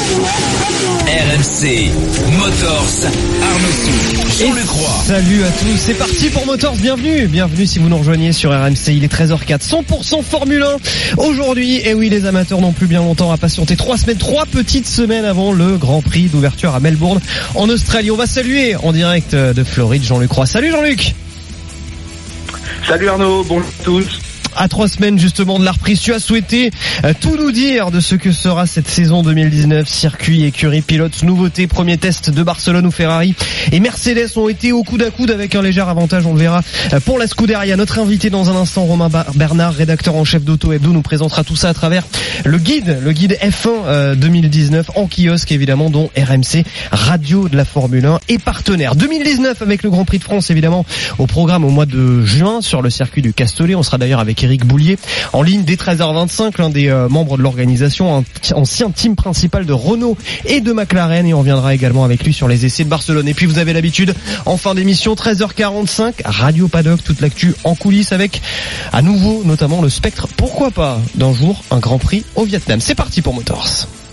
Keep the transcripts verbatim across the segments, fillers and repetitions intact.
R M C Motors, Arnaud Souk, Jean-Luc Roy. Salut à tous, c'est parti pour Motors, bienvenue, bienvenue si vous nous rejoignez sur R M C, il est treize heures quatre, cent pour cent Formule un aujourd'hui, et oui les amateurs n'ont plus bien longtemps à patienter, trois semaines, trois petites semaines avant le Grand Prix d'ouverture à Melbourne en Australie. On va saluer en direct de Floride Jean-Luc Roy. Salut Jean-Luc. Salut Arnaud, bonjour à tous. À trois semaines justement de la reprise, tu as souhaité euh, tout nous dire de ce que sera cette saison deux mille dix-neuf, circuit, écurie, pilotes, nouveautés, premier test de Barcelone où Ferrari et Mercedes ont été au coude à coude avec un léger avantage, on le verra euh, pour la Scuderia. Notre invité dans un instant, Romain Bernard, rédacteur en chef d'Auto Hebdo, nous présentera tout ça à travers le guide, le guide F un euh, deux mille dix-neuf en kiosque évidemment, dont R M C, radio de la Formule un et partenaire. deux mille dix-neuf avec le Grand Prix de France évidemment au programme au mois de juin sur le circuit du Castellet. On sera d'ailleurs avec Éric Boulier en ligne dès treize heures vingt-cinq, l'un des euh, membres de l'organisation, un ancien team principal de Renault et de McLaren, et on reviendra également avec lui sur les essais de Barcelone. Et puis vous avez l'habitude, en fin d'émission, treize heures quarante-cinq, Radio Paddock, toute l'actu en coulisses avec à nouveau notamment le spectre, pourquoi pas, d'un jour un Grand Prix au Vietnam. C'est parti pour Motors.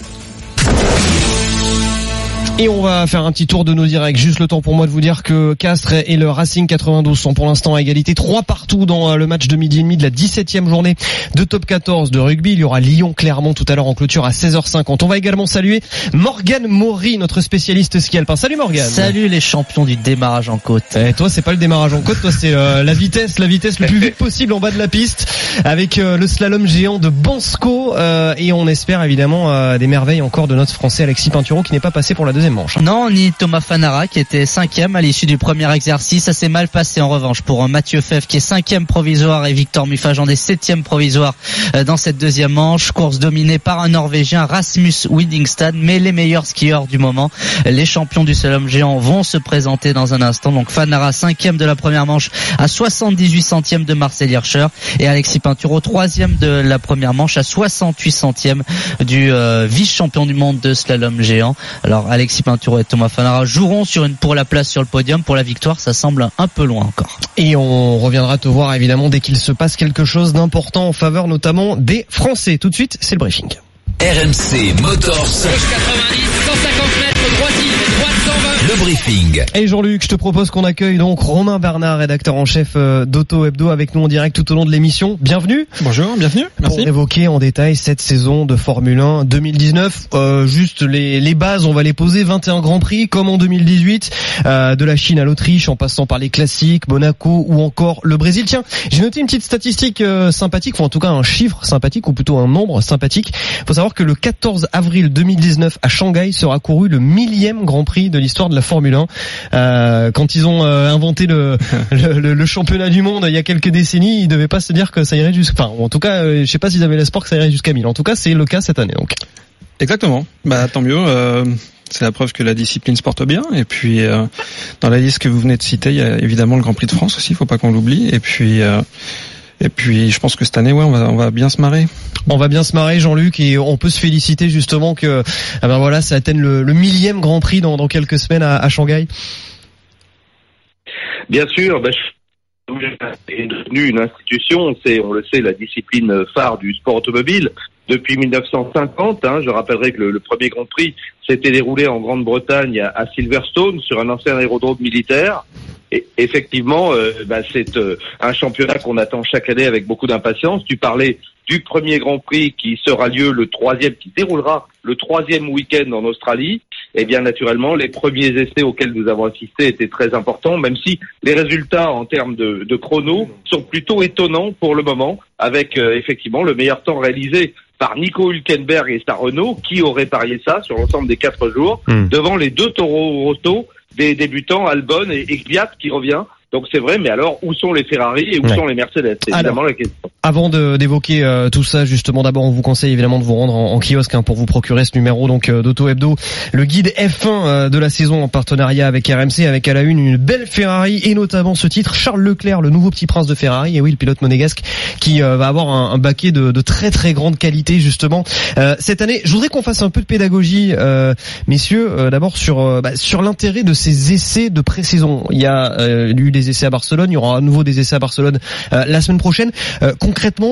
Et on va faire un petit tour de nos directs. Juste le temps pour moi de vous dire que Castres et le Racing quatre-vingt-douze sont pour l'instant à égalité. Trois partout dans le match de midi et demi de la dix-septième journée de top quatorze de rugby. Il y aura Lyon-Clermont tout à l'heure en clôture à seize heures cinquante. On va également saluer Morgane Maury, notre spécialiste ski alpin. Salut Morgane. Salut les champions du démarrage en côte. Et toi, c'est pas le démarrage en côte, toi c'est euh, la vitesse, la vitesse le plus vite possible en bas de la piste avec euh, le slalom géant de Bansko euh, et on espère évidemment euh, des merveilles encore de notre Français Alexis Pinturo qui n'est pas passé pour la deuxième manche. Non, ni Thomas Fanara qui était cinquième à l'issue du premier exercice. Ça s'est mal passé en revanche pour Mathieu Fèvre qui est cinquième provisoire et Victor Mufajand est septième provisoire dans cette deuxième manche. Course dominée par un Norvégien, Rasmus Windingstad, mais les meilleurs skieurs du moment, les champions du slalom géant, vont se présenter dans un instant. Donc Fanara cinquième de la première manche à soixante-dix-huit centièmes de Marcel Hirscher et Alexis Pinturo troisième de la première manche à soixante-huit centièmes du euh, vice-champion du monde de slalom géant. Alors Alexis Pinturo et Thomas Fanara joueront sur une, pour la place sur le podium. Pour la victoire, ça semble un peu loin encore. Et on reviendra te voir évidemment dès qu'il se passe quelque chose d'important en faveur notamment des Français. Tout de suite, c'est le briefing. R M C Motors. quatre-vingt-dix, cent cinquante mètres, droite, droite cent vingt. Le briefing. Et Jean-Luc, je te propose qu'on accueille donc Romain Bernard, rédacteur en chef d'Auto Hebdo, avec nous en direct tout au long de l'émission. Bienvenue. Bonjour, bienvenue. Merci. Pour évoquer en détail cette saison de Formule un deux mille dix-neuf. Euh, juste les, les bases, on va les poser. vingt et un Grands Prix, comme en deux mille dix-huit, euh, de la Chine à l'Autriche, en passant par les classiques, Monaco ou encore le Brésil. Tiens, j'ai noté une petite statistique euh, sympathique, enfin en tout cas un chiffre sympathique, ou plutôt un nombre sympathique. Il faut savoir que le quatorze avril deux mille dix-neuf à Shanghai sera couru le millième Grand Prix de l'histoire de la Formule un. Euh, quand ils ont euh, inventé le, le, le, le championnat du monde il y a quelques décennies, ils devaient pas se dire que ça irait jusqu'à, enfin en tout cas, euh, je sais pas s'ils avaient l'espoir que ça irait jusqu'à mille. En tout cas, c'est le cas cette année. Donc. Exactement. Bah tant mieux. Euh, c'est la preuve que la discipline se porte bien. Et puis euh, dans la liste que vous venez de citer, il y a évidemment le Grand Prix de France aussi. Faut pas qu'on l'oublie. Et puis. Euh, Et puis, je pense que cette année, ouais, on va, on va bien se marrer. On va bien se marrer, Jean-Luc, et on peut se féliciter justement que, ah ben voilà, ça atteigne le, le millième Grand Prix dans, dans quelques semaines à, à Shanghai. Bien sûr, bah, est devenue une institution. C'est, on le sait, la discipline phare du sport automobile depuis mille neuf cent cinquante. Hein, je rappellerai que le, le premier Grand Prix s'était déroulé en Grande-Bretagne à, à Silverstone sur un ancien aérodrome militaire. Et effectivement, euh, bah, c'est euh, un championnat qu'on attend chaque année avec beaucoup d'impatience. Tu parlais du premier Grand Prix qui sera lieu le troisième, qui déroulera le troisième week-end en Australie. Et bien naturellement, les premiers essais auxquels nous avons assisté étaient très importants, même si les résultats en termes de, de chrono sont plutôt étonnants pour le moment, avec euh, effectivement le meilleur temps réalisé par Nico Hülkenberg et sa Renault, qui aurait parié ça sur l'ensemble des quatre jours, mmh. devant les deux Toro Rosso des débutants, Albon et Kvyat qui revient. Donc c'est vrai, mais alors où sont les Ferrari et où ouais. sont les Mercedes? C'est évidemment alors, la question. Avant de, d'évoquer euh, tout ça, justement, d'abord on vous conseille évidemment de vous rendre en, en kiosque hein, pour vous procurer ce numéro donc euh, d'Auto Hebdo, le guide F un euh, de la saison en partenariat avec R M C, avec à la une une belle Ferrari et notamment ce titre, Charles Leclerc, le nouveau petit prince de Ferrari, et oui le pilote monégasque qui euh, va avoir un, un baquet de, de très très grande qualité justement euh, cette année. Je voudrais qu'on fasse un peu de pédagogie, euh, messieurs, euh, d'abord sur euh, bah, sur l'intérêt de ces essais de pré-saison. Il y a euh, eu des essais à Barcelone, il y aura à nouveau des essais à Barcelone euh, la semaine prochaine. Euh, concrètement,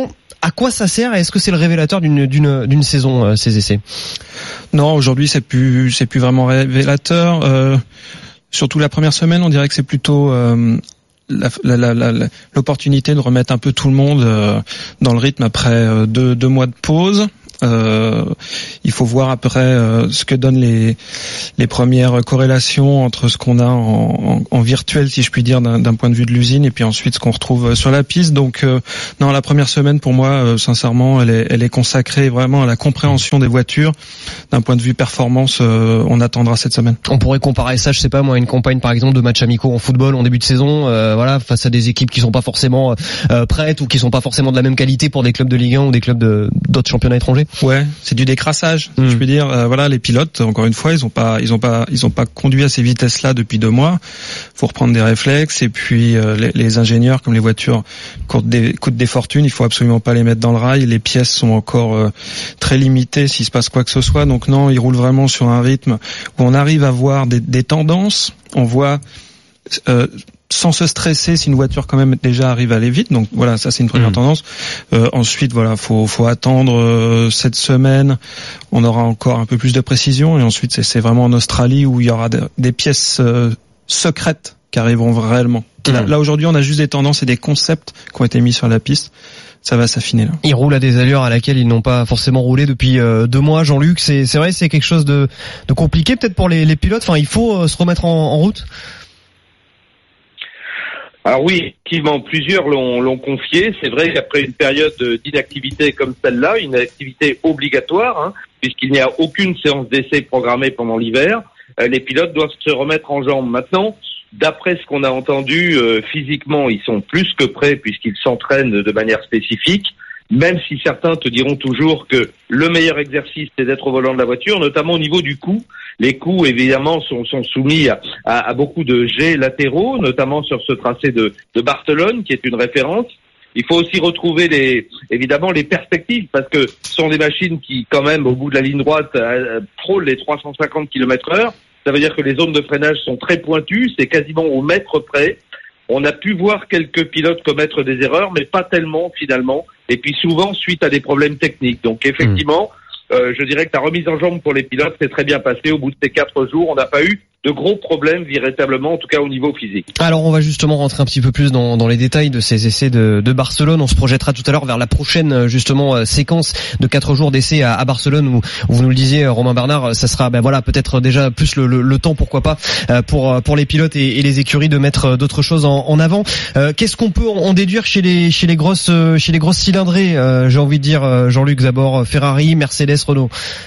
À quoi ça sert et est-ce que c'est le révélateur d'une d'une d'une saison euh, ces essais? Non, aujourd'hui c'est plus c'est plus vraiment révélateur. Euh, surtout la première semaine, on dirait que c'est plutôt euh, La, la, la, la, l'opportunité de remettre un peu tout le monde euh, dans le rythme après euh, deux, deux mois de pause. Euh, il faut voir après euh, ce que donnent les les premières corrélations entre ce qu'on a en, en, en virtuel, si je puis dire, d'un, d'un point de vue de l'usine, et puis ensuite ce qu'on retrouve sur la piste. Donc euh, non, la première semaine pour moi, euh, sincèrement, elle est elle est consacrée vraiment à la compréhension des voitures. D'un point de vue performance, euh, on attendra cette semaine. On pourrait comparer ça, je sais pas moi, à une campagne par exemple de matchs amicaux en football en début de saison, euh, voilà, face à des équipes qui sont pas forcément euh, prêtes ou qui sont pas forcément de la même qualité pour des clubs de Ligue un ou des clubs de d'autres championnats étrangers. Ouais, c'est du décrassage, mmh. je peux dire. Euh, voilà, les pilotes, encore une fois, ils ont pas, ils ont pas, ils ont pas conduit à ces vitesses-là depuis deux mois. Faut reprendre des réflexes. Et puis euh, les, les ingénieurs, comme les voitures coûtent des, coûtent des fortunes, il faut absolument pas les mettre dans le rail. Les pièces sont encore euh, très limitées s'il se passe quoi que ce soit. Donc non, ils roulent vraiment sur un rythme où on arrive à voir des, des tendances. On voit euh, sans se stresser si une voiture quand même déjà arrive à aller vite. Donc voilà, ça c'est une première mmh. tendance. Euh, ensuite voilà, faut faut attendre euh, cette semaine. On aura encore un peu plus de précision et ensuite c'est, c'est vraiment en Australie où il y aura de, des pièces euh, secrètes qui arriveront réellement. Mmh. Là, là aujourd'hui, on a juste des tendances et des concepts qui ont été mis sur la piste. Ça va s'affiner là. Ils roulent à des allures à laquelle ils n'ont pas forcément roulé depuis euh, deux mois. Jean-Luc, c'est c'est vrai, c'est quelque chose de de compliqué peut-être pour les les pilotes. Enfin, il faut euh, se remettre en, en route. Alors oui, effectivement, plusieurs l'ont, l'ont confié. C'est vrai qu'après une période d'inactivité comme celle-là, une activité obligatoire, hein, puisqu'il n'y a aucune séance d'essai programmée pendant l'hiver, euh, les pilotes doivent se remettre en jambes. Maintenant, d'après ce qu'on a entendu, euh, physiquement, ils sont plus que prêts puisqu'ils s'entraînent de manière spécifique, même si certains te diront toujours que le meilleur exercice, c'est d'être au volant de la voiture, notamment au niveau du cou. Les coups, évidemment, sont, sont soumis à, à, à beaucoup de jets latéraux, notamment sur ce tracé de, de Barcelone, qui est une référence. Il faut aussi retrouver les, évidemment, les perspectives, parce que ce sont des machines qui, quand même, au bout de la ligne droite, euh, frôlent les trois cent cinquante kilomètres heure. Ça veut dire que les zones de freinage sont très pointues, c'est quasiment au mètre près. On a pu voir quelques pilotes commettre des erreurs, mais pas tellement, finalement. Et puis souvent, suite à des problèmes techniques. Donc, effectivement, mmh. euh, je dirais que la remise en jambe pour les pilotes s'est très bien passée. Au bout de ces quatre jours, on n'a pas eu de gros problèmes véritablement, en tout cas au niveau physique. Alors on va justement rentrer un petit peu plus dans, dans les détails de ces essais de, de Barcelone. On se projettera tout à l'heure vers la prochaine justement séquence de quatre jours d'essais à, à Barcelone où, où vous nous le disiez, Romain Bernard, ça sera ben voilà peut-être déjà plus le, le, le temps, pourquoi pas, pour pour les pilotes et, et les écuries de mettre d'autres choses en, en avant. Euh, qu'est-ce qu'on peut en déduire chez les chez les grosses chez les grosses cylindrées, euh, j'ai envie de dire, Jean-Luc, d'abord Ferrari, Mercedes, Renault?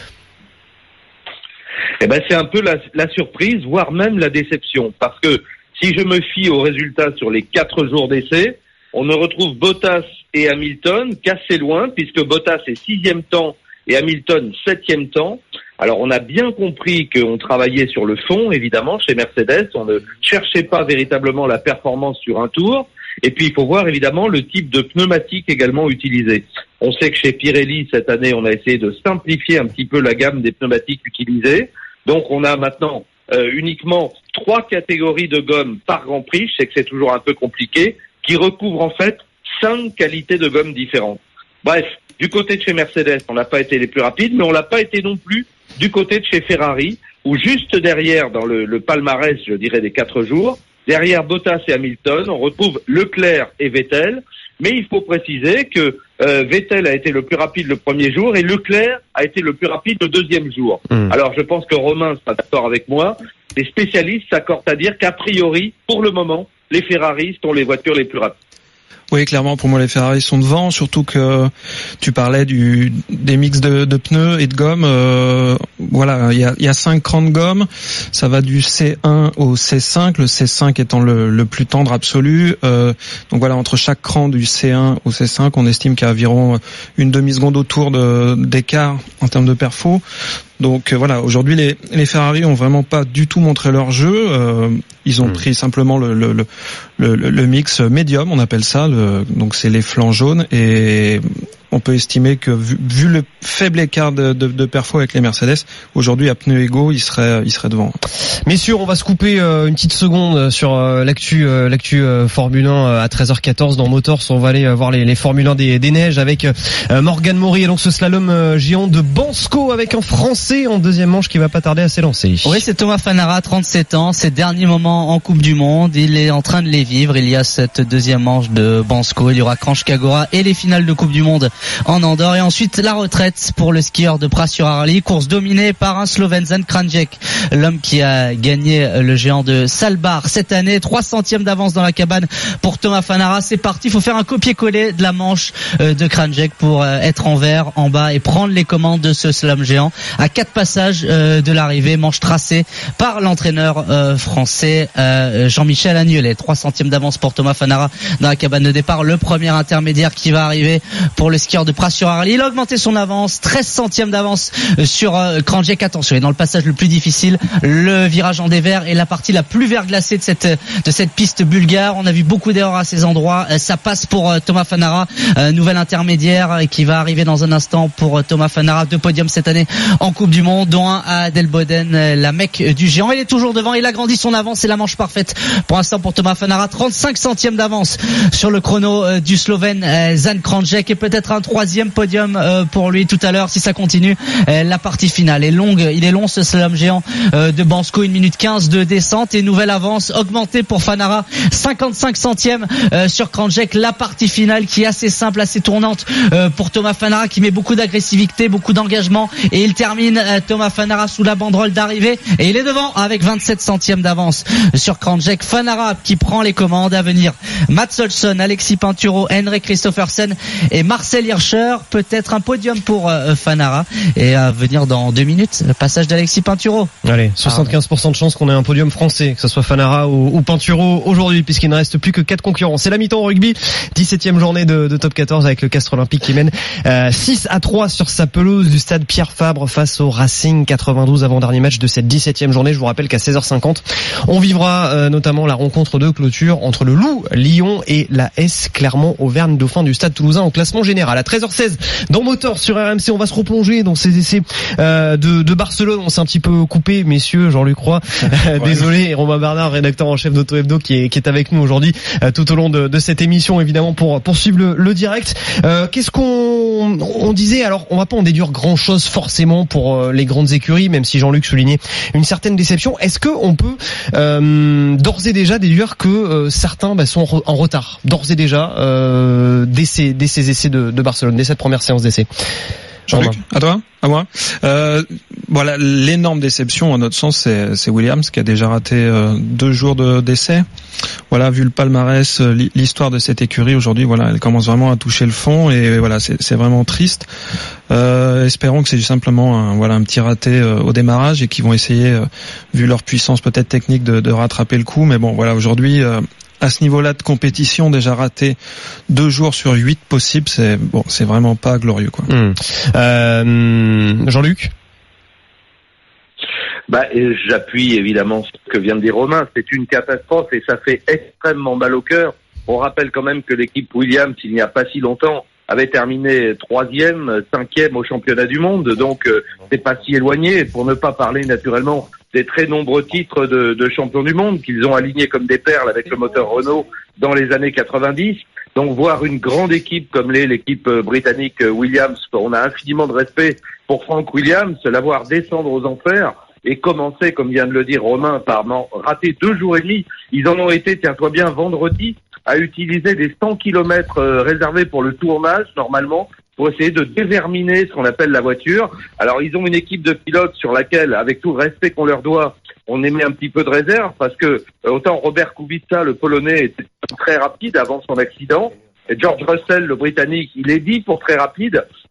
Eh ben, c'est un peu la, la surprise, voire même la déception. Parce que si je me fie aux résultats sur les quatre jours d'essai, on ne retrouve Bottas et Hamilton qu'assez loin, puisque Bottas est sixième temps et Hamilton septième temps. Alors, on a bien compris qu'on travaillait sur le fond, évidemment, chez Mercedes. On ne cherchait pas véritablement la performance sur un tour. Et puis, il faut voir, évidemment, le type de pneumatique également utilisé. On sait que chez Pirelli, cette année, on a essayé de simplifier un petit peu la gamme des pneumatiques utilisées. Donc, on a maintenant euh, uniquement trois catégories de gomme par Grand Prix. Je sais que c'est toujours un peu compliqué, qui recouvrent en fait cinq qualités de gomme différentes. Bref, du côté de chez Mercedes, on n'a pas été les plus rapides, mais on l'a pas été non plus du côté de chez Ferrari, où juste derrière, dans le, le palmarès, je dirais, des quatre jours, derrière Bottas et Hamilton, on retrouve Leclerc et Vettel. Mais il faut préciser que euh, Vettel a été le plus rapide le premier jour et Leclerc a été le plus rapide le deuxième jour. Mmh. Alors je pense que Romain sera d'accord avec moi. Les spécialistes s'accordent à dire qu'a priori, pour le moment, les Ferrari sont les voitures les plus rapides. Oui, clairement, pour moi, les Ferrari sont devant, surtout que tu parlais du des mix de, de pneus et de gomme. Euh, voilà, il y a, y a cinq crans de gomme. Ça va du C un au C cinq, le C cinq étant le, le plus tendre absolu. Euh, donc voilà, entre chaque cran du C un au C cinq, on estime qu'il y a environ une demi-seconde autour de, d'écart en termes de perfo. Donc euh, voilà, aujourd'hui les, les Ferrari ont vraiment pas du tout montré leur jeu. Euh, ils ont mmh. pris simplement le, le, le, le, le mix médium, on appelle ça. Le, donc c'est les flancs jaunes et on peut estimer que vu, vu le faible écart de, de, de perfo avec les Mercedes, aujourd'hui à pneus égaux, il serait, il serait devant. Messieurs, on va se couper euh, une petite seconde sur euh, l'actu, euh, l'actu euh, Formule un euh, à treize heures quatorze dans Motors. On va aller euh, voir les, les Formule un des, des neiges avec euh, Morgan Maury et donc ce slalom euh, géant de Bansko avec un Français en deuxième manche qui va pas tarder à s'élancer. Oui, c'est Thomas Fanara, trente-sept ans, ses derniers moments en Coupe du Monde, il est en train de les vivre. Il y a cette deuxième manche de Bansko, il y aura Kranjska-Gora et les finales de Coupe du Monde en Andorre et ensuite la retraite pour le skieur de Pras-sur-Arly, course dominée par un Slovène, Zan Kranjek, l'homme qui a gagné le géant de Salbar cette année. Trois centièmes d'avance dans la cabane pour Thomas Fanara. C'est parti, il faut faire un copier-coller de la manche de Kranjek pour être en vert, en bas et prendre les commandes de ce slalom géant à quatre passages de l'arrivée, manche tracée par l'entraîneur français Jean-Michel Agnelet. Trois centièmes d'avance pour Thomas Fanara dans la cabane de départ. Le premier intermédiaire qui va arriver pour le skieur de Pras-sur-Arly. Il a augmenté son avance, treize centièmes d'avance sur Kranjek. Attention, et dans le passage le plus difficile, le virage en dévers est la partie la plus verglacée de cette de cette piste bulgare. On a vu beaucoup d'erreurs à ces endroits. Ça passe pour Thomas Fanara. Euh, nouvel intermédiaire qui va arriver dans un instant pour Thomas Fanara. Deux podiums cette année en Coupe du Monde, dont un à Delboden, la mec du géant. Il est toujours devant. Il a grandi son avance. C'est la manche parfaite pour l'instant pour Thomas Fanara. trente-cinq centièmes d'avance sur le chrono euh, du Slovène euh, Zan Kranjek et peut-être un troisième podium euh, pour lui tout à l'heure si ça continue. Euh, la partie finale est longue. Il est long ce slalom géant euh, de Bansko. une minute quinze de descente et nouvelle avance augmentée pour Fanara. cinquante-cinq centièmes euh, sur Kranjek. La partie finale qui est assez simple, assez tournante euh, pour Thomas Fanara qui met beaucoup d'agressivité, beaucoup d'engagement et il termine euh, Thomas Fanara sous la banderole d'arrivée et il est devant avec vingt-sept centièmes d'avance sur Kranjek. Fanara qui prend les commandes. À venir Mats Olsson, Alexis Pinturo, Henrik Kristoffersen et Marcel Hirscher. Peut-être un podium pour euh, Fanara et à venir dans deux minutes le passage d'Alexis Pinturo. Allez, soixante-quinze pour cent de chance qu'on ait un podium français, que ce soit Fanara ou, ou Pinturo aujourd'hui, puisqu'il ne reste plus que quatre concurrents. C'est la mi-temps au rugby, dix-septième journée de, de top quatorze avec le Castres Olympique qui mène euh, six à trois sur sa pelouse du stade Pierre Fabre face au Racing quatre-vingt-douze, avant-dernier match de cette dix-septième journée. Je vous rappelle qu'à seize heures cinquante, on vivra euh, notamment la rencontre de clôture entre le Loup Lyon et la S Clermont Auvergne Dauphin du stade toulousain au classement général. À treize heures seize, dans Motor sur R M C, on va se replonger dans ces essais euh, de, de Barcelone. On s'est un petit peu coupé, messieurs, Jean-Luc Roy, ouais. Désolé, et Romain Bernard, rédacteur en chef d'Auto Hebdo, qui est, qui est avec nous aujourd'hui euh, tout au long de, de cette émission, évidemment, pour, pour suivre le, le direct. Euh, qu'est-ce qu'on on disait? Alors, on va pas en déduire grand-chose forcément pour euh, les grandes écuries, même si Jean-Luc soulignait une certaine déception. Est-ce que on peut euh, d'ores et déjà déduire que euh, certains bah, sont en retard, d'ores et déjà, euh, dès, ces, dès ces essais de, de Barcelone, dès cette première séance d'essais? Jean-Luc, à toi, à moi. Euh, voilà, l'énorme déception à notre sens, c'est, c'est Williams qui a déjà raté euh, deux jours de, d'essai. Voilà, vu le palmarès, l'histoire de cette écurie aujourd'hui, voilà, elle commence vraiment à toucher le fond et voilà, c'est, c'est vraiment triste. Euh, espérons que c'est simplement un, voilà un petit raté euh, au démarrage et qu'ils vont essayer, euh, vu leur puissance peut-être technique, de, de rattraper le coup. Mais bon, voilà, aujourd'hui. Euh, À ce niveau-là de compétition, déjà raté deux jours sur huit possibles, c'est bon, c'est vraiment pas glorieux, quoi. Mmh. Euh, Jean-Luc. Bah, et j'appuie évidemment ce que vient de dire Romain. C'est une catastrophe et ça fait extrêmement mal au cœur. On rappelle quand même que l'équipe Williams, il n'y a pas si longtemps, avait terminé troisième, cinquième au championnat du monde, donc euh, c'est pas si éloigné. Pour ne pas parler naturellement des très nombreux titres de, de champions du monde qu'ils ont alignés comme des perles avec le moteur Renault dans les années quatre-vingt-dix. Donc voir une grande équipe comme l'est l'équipe britannique Williams, on a infiniment de respect pour Frank Williams, la voir descendre aux enfers et commencer, comme vient de le dire Romain, par rater deux jours et demi. Ils en ont été, tiens-toi bien, vendredi, à utiliser des cent kilomètres réservés pour le tournage, normalement, pour essayer de déverminer ce qu'on appelle la voiture. Alors, ils ont une équipe de pilotes sur laquelle, avec tout le respect qu'on leur doit, on émet un petit peu de réserve, parce que autant Robert Kubica, le Polonais, était très rapide avant son accident, et George Russell, le Britannique, il est dit pour très rapide,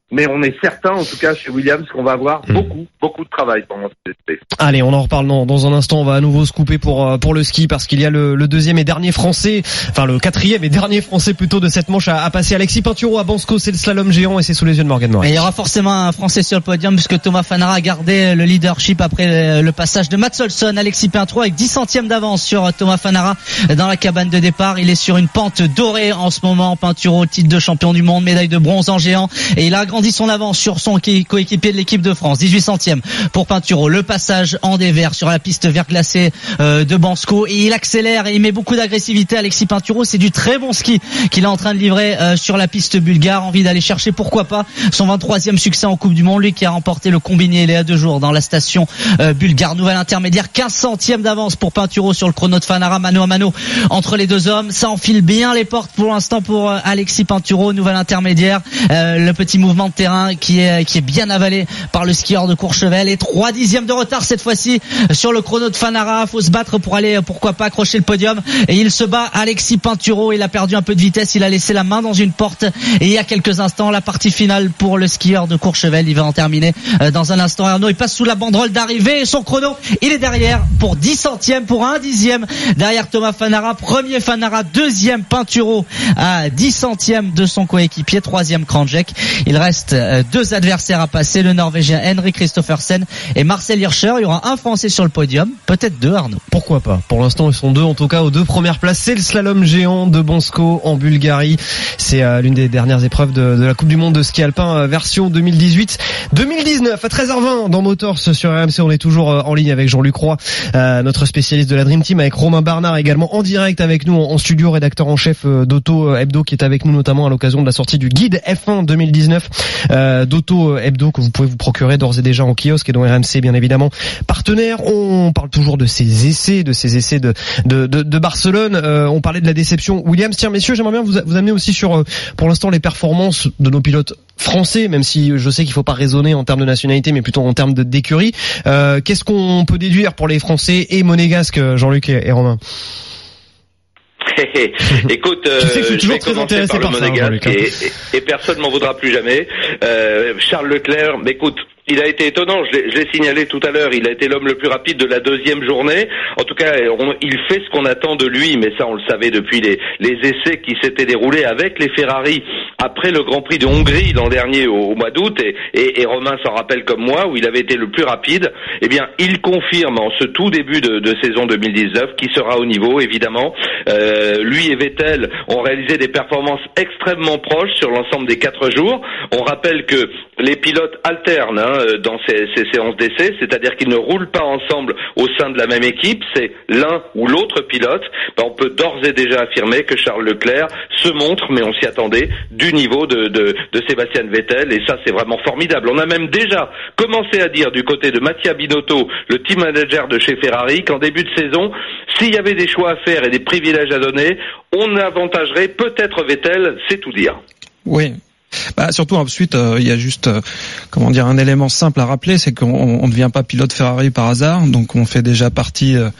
mais on est certain, en tout cas chez Williams, qu'on va avoir mmh. beaucoup, beaucoup de travail pendant cet été. Allez, on en reparle dans, dans un instant. On va à nouveau se couper pour pour le ski parce qu'il y a le, le deuxième et dernier français, enfin le quatrième et dernier français plutôt de cette manche à, à passer. Alexis Pinturo à Bansko, c'est le slalom géant et c'est sous les yeux de Morgan Mori. Il y aura forcément un français sur le podium puisque Thomas Fanara a gardé le leadership après le passage de Mats Olsson. Alexis Pinturo avec dix centièmes d'avance sur Thomas Fanara dans la cabane de départ. Il est sur une pente dorée en ce moment. Pinturo, titre de champion du monde, médaille de bronze en géant, et il a agrandi son avance sur son coéquipier de l'équipe de France. dix-huit centièmes pour Pinturo. Le passage en dévers sur la piste verglacée euh, de Bansko, et il accélère et il met beaucoup d'agressivité. Alexis Pinturo, c'est du très bon ski qu'il est en train de livrer euh, sur la piste bulgare. Envie d'aller chercher, pourquoi pas, son vingt-troisième succès en Coupe du Monde, lui qui a remporté le combiné il y a deux jours dans la station euh, bulgare. Nouvelle intermédiaire, quinze centièmes d'avance pour Pinturo sur le chrono de Fanara, mano à mano entre les deux hommes. Ça enfile bien les portes pour l'instant pour euh, Alexis Pinturo. Nouvelle intermédiaire, euh, le petit mouvement de terrain qui est qui est bien avalé par le skieur de Courchevel, et trois dixièmes de retard cette fois-ci sur le chrono de Fanara. Faut se battre pour aller, pourquoi pas, accrocher le podium, et il se bat. Alexis Pinturo, il a perdu un peu de vitesse, il a laissé la main dans une porte, et il y a quelques instants la partie finale pour le skieur de Courchevel. Il va en terminer dans un instant. Arnaud, il passe sous la banderole d'arrivée et son chrono, il est derrière pour dix centièmes, pour un dixième derrière Thomas Fanara. Premier Fanara, deuxième Pinturo à dix centièmes de son coéquipier, troisième Kranjek. Il reste deux adversaires à passer, le Norvégien Henrik Kristoffersen et Marcel Hirscher. Il y aura un Français sur le podium, peut-être deux, Arnaud. Pourquoi pas? Pour l'instant, ils sont deux, en tout cas aux deux premières places. C'est le slalom géant de Bansko en Bulgarie. C'est euh, l'une des dernières épreuves de, de la Coupe du Monde de ski alpin euh, version deux mille dix-huit deux mille dix-neuf à treize heures vingt dans Motors sur R M C. On est toujours euh, en ligne avec Jean-Luc Roy, euh, notre spécialiste de la Dream Team, avec Romain Barnard également en direct avec nous en, en studio, rédacteur en chef euh, d'Auto Hebdo, qui est avec nous notamment à l'occasion de la sortie du guide F un deux mille dix-neuf euh, d'Auto Hebdo, que vous pouvez vous procurer d'ores et déjà en kiosque et dont R M C bien évidemment partenaire. On parle toujours de ces essais, de ces essais de de de, de Barcelone. Euh, on parlait de la déception Williams. Tiens messieurs, j'aimerais bien vous vous amener aussi sur euh, pour l'instant les performances de nos pilotes français, même si je sais qu'il faut pas raisonner en termes de nationalité, mais plutôt en termes de d'écurie. Euh, qu'est-ce qu'on peut déduire pour les Français et monégasques, Jean-Luc et, et Romain? Écoute, euh, je, je, je vais commencer par le monégasque, et, et, et personne m'en voudra plus jamais. Euh, Charles Leclerc, mais écoute, il a été étonnant, je l'ai, je l'ai signalé tout à l'heure, il a été l'homme le plus rapide de la deuxième journée. En tout cas, on, il fait ce qu'on attend de lui, mais ça on le savait depuis les, les essais qui s'étaient déroulés avec les Ferrari après le Grand Prix de Hongrie l'an dernier au, au mois d'août, et, et, et Romain s'en rappelle comme moi, où il avait été le plus rapide. Eh bien, il confirme en ce tout début de, de saison deux mille dix-neuf qu'il sera au niveau, évidemment. Euh, lui et Vettel ont réalisé des performances extrêmement proches sur l'ensemble des quatre jours. On rappelle que les pilotes alternent hein, dans ces, ces séances d'essai, c'est-à-dire qu'ils ne roulent pas ensemble au sein de la même équipe, c'est l'un ou l'autre pilote. Ben, on peut d'ores et déjà affirmer que Charles Leclerc se montre, mais on s'y attendait, du niveau de, de, de Sébastien Vettel, et ça c'est vraiment formidable. On a même déjà commencé à dire du côté de Mattia Binotto, le team manager de chez Ferrari, qu'en début de saison, s'il y avait des choix à faire et des privilèges à donner, on avantagerait peut-être Vettel, c'est tout dire. Oui. Bah surtout ensuite euh, il y a juste euh, comment dire un élément simple à rappeler, c'est qu'on on devient pas pilote Ferrari par hasard, donc on fait déjà partie euh,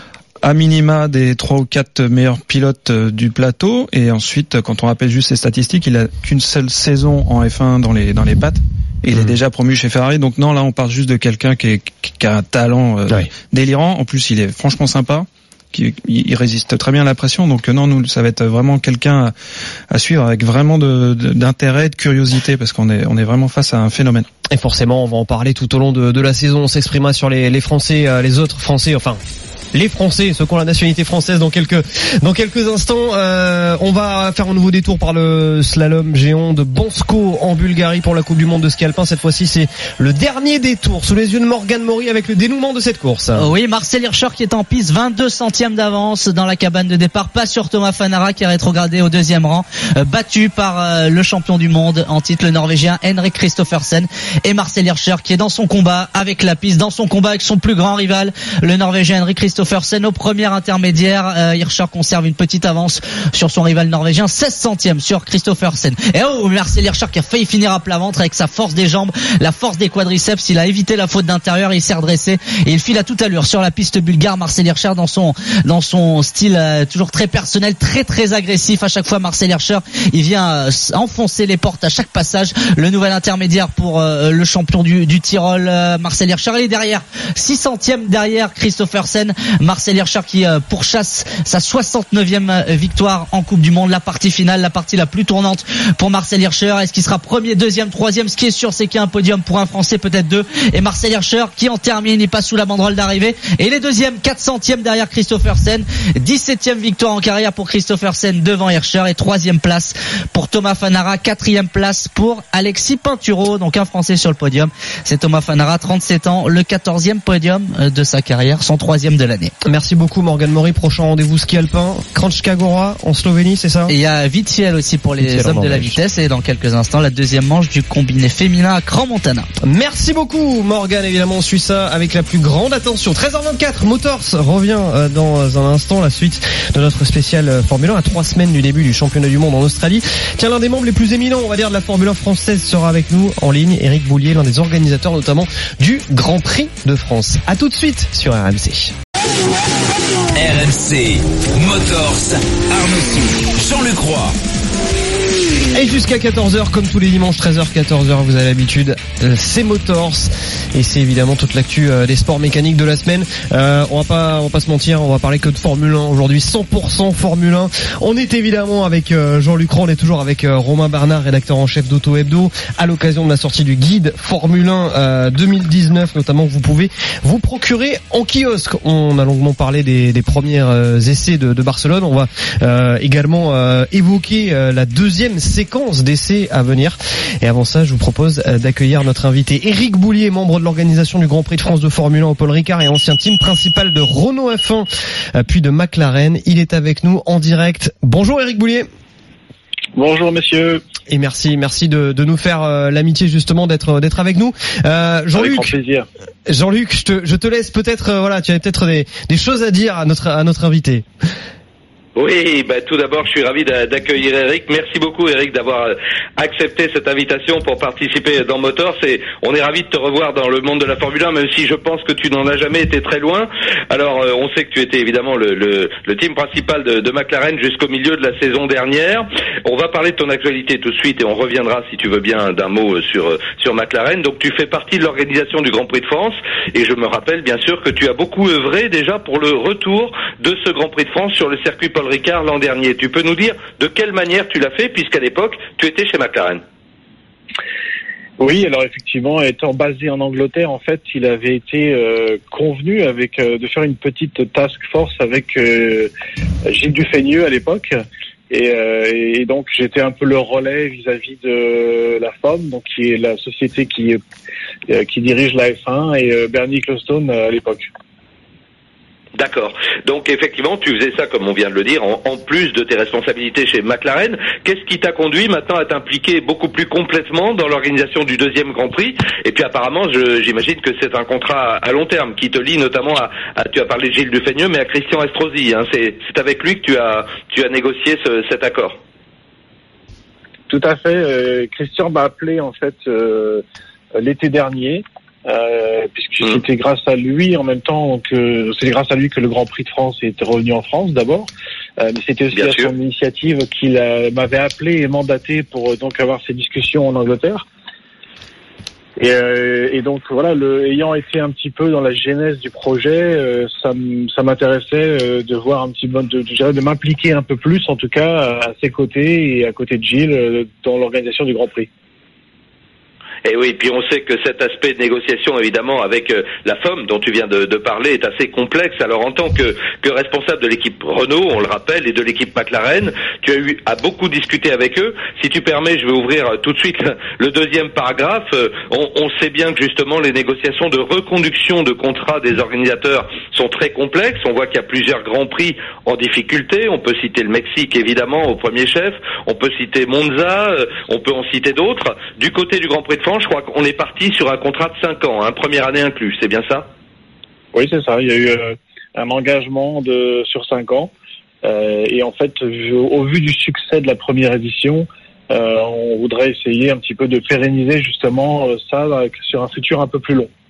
à minima des trois ou quatre meilleurs pilotes euh, du plateau, et ensuite quand on rappelle juste ses statistiques, il a qu'une seule saison en F un dans les dans les pattes. Et il mmh. est déjà promu chez Ferrari, donc non, là on parle juste de quelqu'un qui, est, qui a un talent euh, oui. délirant. En plus, il est franchement sympa. Qui, il résiste très bien à la pression, donc non, nous ça va être vraiment quelqu'un à, à suivre avec vraiment de, de, d'intérêt, de curiosité, parce qu'on est on est vraiment face à un phénomène. Et forcément, on va en parler tout au long de, de la saison. On s'exprimera sur les, les Français, euh, les autres Français, enfin les Français, ceux qui ont la nationalité française dans quelques dans quelques instants. Euh, on va faire un nouveau détour par le slalom géant de Bansko en Bulgarie pour la Coupe du Monde de ski alpin. Cette fois-ci, c'est le dernier détour sous les yeux de Morgan Mori avec le dénouement de cette course. Oui, Marcel Hirscher qui est en piste, vingt-deux centièmes d'avance dans la cabane de départ, pas sur Thomas Fanara qui a rétrogradé au deuxième rang, euh, battu par euh, le champion du monde en titre, le Norvégien Henrik Kristoffersen, et Marcel Hirscher qui est dans son combat avec la piste, dans son combat avec son plus grand rival, le Norvégien Henrik Kristoffersen. Christophersen au premier intermédiaire. Euh, Hirscher conserve une petite avance sur son rival norvégien, seize centièmes sur Christophersen. Et oh, Marcel Hirscher qui a failli finir à plat ventre avec sa force des jambes, la force des quadriceps. Il a évité la faute d'intérieur, il s'est redressé et il file à toute allure sur la piste bulgare. Marcel Hirscher dans son dans son style euh, toujours très personnel, très très agressif. À chaque fois, Marcel Hirscher, il vient euh, enfoncer les portes à chaque passage. Le nouvel intermédiaire pour euh, le champion du, du Tyrol, euh, Marcel Hirscher. Il est derrière, six centièmes derrière Christophersen. Marcel Hirscher qui euh, pourchasse sa soixante-neuvième victoire en Coupe du Monde. La partie finale, la partie la plus tournante pour Marcel Hirscher. Est-ce qu'il sera premier, deuxième, troisième? Ce qui est sûr, c'est qu'il y a un podium pour un Français, peut-être deux. Et Marcel Hirscher qui en termine, il passe sous la banderole d'arrivée. Et il est deuxième, quatre centièmes derrière Christophersen. dix-septième victoire en carrière pour Christophersen devant Hirscher. Et troisième place pour Thomas Fanara. Quatrième place pour Alexis Pinturo. Donc un Français sur le podium. C'est Thomas Fanara, trente-sept ans, le quatorzième podium de sa carrière, son troisième de l'année. Merci beaucoup Morgan Maury. Prochain rendez-vous ski alpin, Kranjska Gora en Slovénie, c'est ça? Et il y a Vitfiel aussi pour les Vitfiel hommes de la vitesse. Et dans quelques instants, la deuxième manche du combiné féminin à Crans-Montana. Merci beaucoup Morgan. Évidemment, on suit ça avec la plus grande attention. treize heures vingt-quatre, Motors revient dans un instant. La suite de notre spécial Formule un à trois semaines du début du championnat du monde en Australie. Tiens, l'un des membres les plus éminents, on va dire, de la Formule un française sera avec nous en ligne. Eric Boulier, l'un des organisateurs notamment du Grand Prix de France. À tout de suite sur R M C. R M C Motors, Arnaud Soult, Jean-Luc Roy. Et jusqu'à quatorze heures, comme tous les dimanches, treize heures, quatorze heures, vous avez l'habitude, c'est Motors. Et c'est évidemment toute l'actu des sports mécaniques de la semaine. Euh, on va pas, on va pas se mentir, on va parler que de Formule un aujourd'hui, cent pour cent Formule un. On est évidemment avec Jean-Luc Roy, on est toujours avec Romain Barnard, rédacteur en chef d'Auto Hebdo, à l'occasion de la sortie du guide Formule un euh, deux mille dix-neuf, notamment, que vous pouvez vous procurer en kiosque. On a longuement parlé des, des premiers euh, essais de, de Barcelone. On va euh, également euh, évoquer euh, la deuxième séquence d'essais à venir. Et avant ça, je vous propose d'accueillir notre invité Eric Boulier, membre de l'organisation du Grand Prix de France de Formule un au Paul Ricard et ancien team principal de Renault F un, puis de McLaren. Il est avec nous en direct. Bonjour Eric Boulier. Bonjour messieurs. Et merci, merci de, de nous faire euh, l'amitié justement d'être d'être avec nous. Euh, Jean-Luc, avec grand plaisir. Jean-Luc, je te je te laisse peut-être euh, voilà, tu avais peut-être des des choses à dire à notre à notre invité. Oui, bah, tout d'abord, je suis ravi d'accueillir Eric. Merci beaucoup, Eric, d'avoir accepté cette invitation pour participer dans Motors. Et on est ravi de te revoir dans le monde de la Formule un, même si je pense que tu n'en as jamais été très loin. Alors, euh, on sait que tu étais évidemment le, le, le team principal de, de McLaren jusqu'au milieu de la saison dernière. On va parler de ton actualité tout de suite et on reviendra, si tu veux bien, d'un mot sur sur McLaren. Donc, tu fais partie de l'organisation du Grand Prix de France. Et je me rappelle, bien sûr, que tu as beaucoup œuvré déjà pour le retour de ce Grand Prix de France sur le circuit Paul Ricard l'an dernier. Tu peux nous dire de quelle manière tu l'as fait, puisqu'à l'époque, tu étais chez McLaren? Oui, alors effectivement, étant basé en Angleterre, en fait, il avait été euh, convenu avec euh, de faire une petite task force avec euh, Gilles Dufaynieux à l'époque. Et, euh, et donc j'étais un peu le relais vis-à-vis de la F O M, donc qui est la société qui euh, qui dirige la F un, et euh, Bernie Ecclestone à l'époque. D'accord. Donc effectivement, tu faisais ça, comme on vient de le dire, en, en plus de tes responsabilités chez McLaren. Qu'est-ce qui t'a conduit maintenant à t'impliquer beaucoup plus complètement dans l'organisation du deuxième Grand Prix? Et puis apparemment, je, j'imagine que c'est un contrat à long terme qui te lie notamment à, à tu as parlé de Gilles Dufaynieux, mais à Christian Estrosi. Hein. C'est, c'est avec lui que tu as, tu as négocié ce, cet accord. Tout à fait. Euh, Christian m'a appelé en fait euh, l'été dernier. Euh, puisque mmh. c'était grâce à lui en même temps que c'est grâce à lui que le Grand Prix de France est revenu en France d'abord, euh, mais c'était aussi Bien à sûr. son initiative qu'il a, m'avait appelé et mandaté pour euh, donc avoir ces discussions en Angleterre. Et, euh, et donc voilà, le, ayant été un petit peu dans la genèse du projet, euh, ça, ça m'intéressait euh, de voir un petit peu, de, de, de m'impliquer un peu plus en tout cas à ses côtés et à côté de Gilles euh, dans l'organisation du Grand Prix. Et oui, puis on sait que cet aspect de négociation, évidemment, avec euh, la F O M dont tu viens de, de parler, est assez complexe. Alors, en tant que, que responsable de l'équipe Renault, on le rappelle, et de l'équipe McLaren, tu as eu à beaucoup discuter avec eux. Si tu permets, je vais ouvrir tout de suite le deuxième paragraphe. On, on sait bien que justement, les négociations de reconduction de contrats des organisateurs sont très complexes. On voit qu'il y a plusieurs grands prix en difficulté. On peut citer le Mexique, évidemment, au premier chef. On peut citer Monza. On peut en citer d'autres. Du côté du Grand Prix de France, je crois qu'on est parti sur un contrat de cinq ans, hein, première année incluse, c'est bien ça? Oui, c'est ça. Il y a eu euh, un engagement de sur cinq ans. Euh, et en fait, je, au vu du succès de la première édition, euh, on voudrait essayer un petit peu de pérenniser justement euh, ça avec, sur un futur un peu plus long.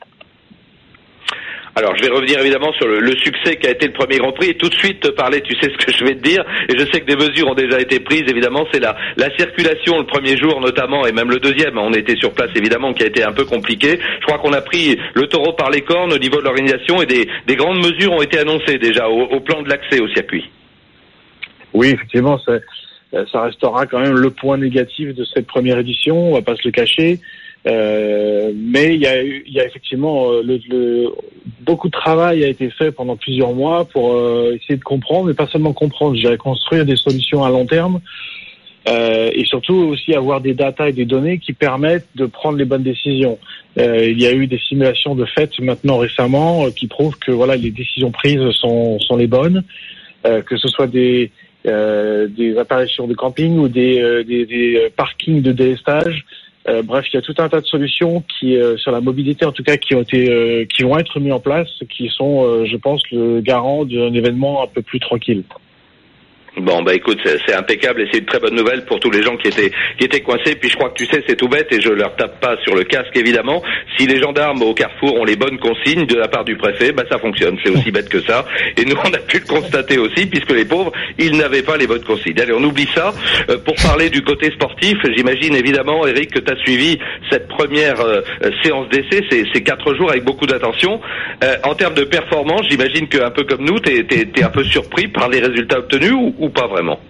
Alors, je vais revenir évidemment sur le, le succès qu'a été le premier Grand Prix et tout de suite te parler, tu sais ce que je vais te dire, et je sais que des mesures ont déjà été prises, évidemment, c'est la, la circulation le premier jour notamment, et même le deuxième, on était sur place évidemment, qui a été un peu compliqué. Je crois qu'on a pris le taureau par les cornes au niveau de l'organisation et des, des grandes mesures ont été annoncées déjà au, au plan de l'accès au circuit. Oui, effectivement, ça, ça restera quand même le point négatif de cette première édition, on va pas se le cacher. Euh, mais il y a, il y a effectivement le, le, beaucoup de travail a été fait pendant plusieurs mois pour euh, essayer de comprendre, mais pas seulement comprendre, je dirais construire des solutions à long terme euh, et surtout aussi avoir des datas et des données qui permettent de prendre les bonnes décisions. Euh, il y a eu des simulations de fait maintenant récemment euh, qui prouvent que voilà les décisions prises sont, sont les bonnes, euh, que ce soit des euh, des apparitions de camping ou des, euh, des, des parkings de délestage. Euh, bref, il y a tout un tas de solutions qui, euh, sur la mobilité en tout cas, qui ont été, euh, qui vont être mis en place, qui sont, euh, je pense, le garant d'un événement un peu plus tranquille. Bon, bah écoute, c'est, c'est impeccable et c'est une très bonne nouvelle pour tous les gens qui étaient qui étaient coincés. Puis je crois que tu sais, c'est tout bête et je leur tape pas sur le casque évidemment. Si les gendarmes au Carrefour ont les bonnes consignes de la part du préfet, bah ça fonctionne. C'est aussi bête que ça. Et nous, on a pu le constater aussi, puisque les pauvres, ils n'avaient pas les bonnes consignes. Allez, on oublie ça. Euh, pour parler du côté sportif, j'imagine évidemment, Eric, que tu as suivi cette première euh, séance d'essai, ces, ces quatre jours avec beaucoup d'attention. Euh, en termes de performance, j'imagine qu'un peu comme nous, t'es, t'es, t'es un peu surpris par les résultats obtenus ou, ou pas vraiment?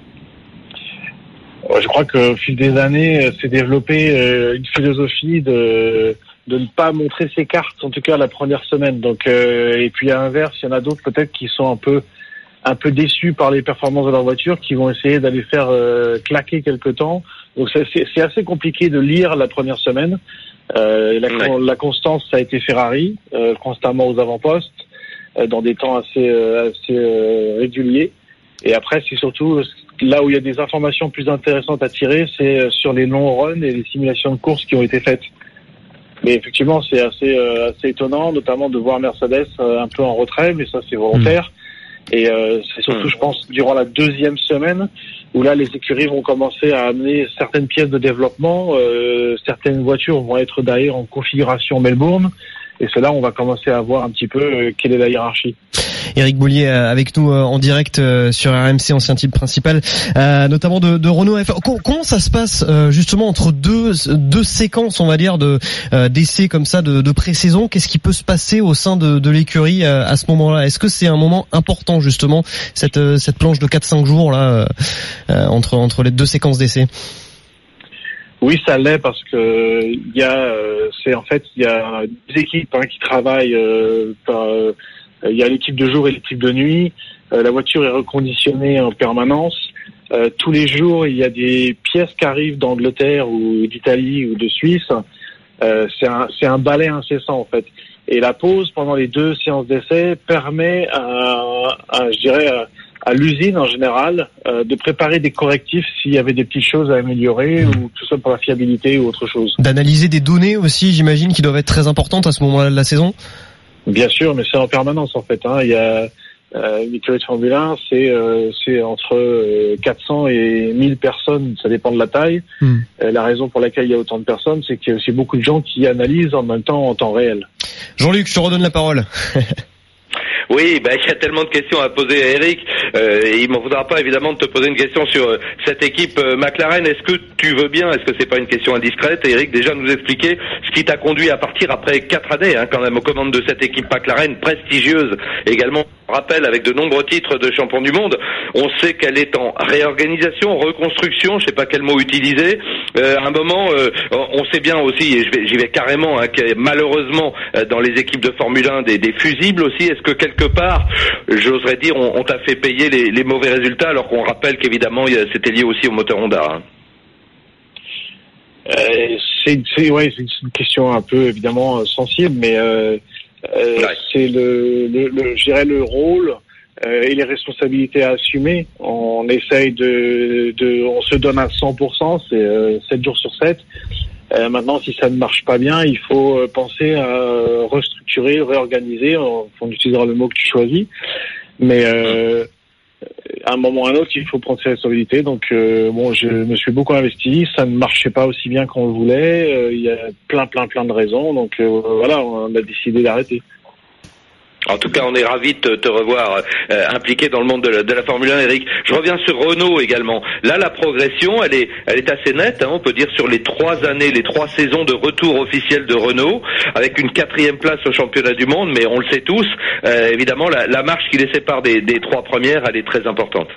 Je crois qu'au fil des années, s'est développée une philosophie de de ne pas montrer ses cartes, en tout cas la première semaine. Donc, euh, et puis à l'inverse, il y en a d'autres peut-être qui sont un peu un peu déçus par les performances de leur voiture, qui vont essayer d'aller faire euh, claquer quelque temps. Donc c'est, c'est, c'est assez compliqué de lire la première semaine. Euh, la, ouais. la constance, ça a été Ferrari, euh, constamment aux avant-postes, euh, dans des temps assez euh, assez euh, réguliers. Et après, c'est surtout là où il y a des informations plus intéressantes à tirer, c'est sur les longs runs et les simulations de courses qui ont été faites. Mais effectivement, c'est assez euh, assez étonnant, notamment de voir Mercedes euh, un peu en retrait, mais ça c'est volontaire. Mmh. Et euh, c'est surtout, mmh. je pense, durant la deuxième semaine, où là les écuries vont commencer à amener certaines pièces de développement, euh, certaines voitures vont être d'ailleurs en configuration Melbourne. Et c'est là où on va commencer à voir un petit peu euh, quelle est la hiérarchie. Eric Boulier euh, avec nous euh, en direct euh, sur R M C, ancien type principal, euh, notamment de, de Renault F. Comment ça se passe euh, justement entre deux deux séquences, on va dire, de euh, d'essais comme ça de, de pré-saison? Qu'est-ce qui peut se passer au sein de, de l'écurie euh, à ce moment-là? Est-ce que c'est un moment important justement cette euh, cette planche de quatre cinq jours là euh, entre entre les deux séquences d'essais? Oui, ça l'est parce que il y a, euh, c'est en fait il y a deux équipes hein, qui travaillent. Euh, par, euh, il y a l'équipe de jour et l'équipe de nuit. Euh, la voiture est reconditionnée en permanence. Euh, tous les jours, il y a des pièces qui arrivent d'Angleterre ou d'Italie ou de Suisse. Euh, c'est un c'est un balai incessant en fait. Et la pause pendant les deux séances d'essai permet à, à je dirais à, à l'usine en général euh, de préparer des correctifs s'il y avait des petites choses à améliorer mmh. ou tout ça pour la fiabilité ou autre chose. D'analyser des données aussi, j'imagine, qui doivent être très importantes à ce moment-là de la saison. Bien sûr, mais c'est en permanence en fait. Hein. Il y a euh, une écurie de Formule un, c'est euh, c'est entre euh, quatre cents et mille personnes, ça dépend de la taille. Mmh. Euh, la raison pour laquelle il y a autant de personnes, c'est qu'il y a aussi beaucoup de gens qui analysent en même temps en temps réel. Jean-Luc, je te redonne la parole. Oui, ben, il y a tellement de questions à poser à Eric. Euh, et il m'en voudra pas évidemment de te poser une question sur euh, cette équipe euh, McLaren. Est-ce que tu veux bien, est-ce que c'est pas une question indiscrète, Eric, déjà nous expliquer ce qui t'a conduit à partir après quatre années, hein, quand même, aux commandes de cette équipe McLaren prestigieuse, également, on rappelle, avec de nombreux titres de champion du monde. On sait qu'elle est en réorganisation, reconstruction, je sais pas quel mot utiliser. Euh, à un moment, euh, on sait bien aussi, et je vais, j'y vais carrément, hein, que malheureusement, euh, dans les équipes de Formule un, des, des fusibles aussi. Est-ce que quelque part, j'oserais dire, on, on t'a fait payer les, les mauvais résultats, alors qu'on rappelle qu'évidemment, c'était lié aussi au moteur Honda. Hein. Euh, c'est, c'est, ouais, c'est une question un peu évidemment sensible, mais euh, euh, ouais. c'est le, le, le, je dirais le rôle euh, et les responsabilités à assumer. On essaye de, de, on se donne à cent pour cent, c'est euh, sept jours sur sept. Euh, maintenant, si ça ne marche pas bien, il faut penser à restructurer, réorganiser. On, on utilisera le mot que tu choisis. Mais euh, à un moment ou à un autre, il faut prendre ses responsabilités. Donc, euh, bon, je me suis beaucoup investi. Ça ne marchait pas aussi bien qu'on le voulait. Euh, il y a plein, plein, plein de raisons. Donc, euh, voilà, on a décidé d'arrêter. En tout cas, on est ravis de te, te revoir euh, impliqué dans le monde de la, de la Formule un, Eric. Je reviens sur Renault également. Là, la progression, elle est, elle est assez nette. Hein, on peut dire sur les trois années, les trois saisons de retour officiel de Renault, avec une quatrième place au championnat du monde. Mais on le sait tous, euh, évidemment, la, la marche qui les sépare des, des trois premières, elle est très importante.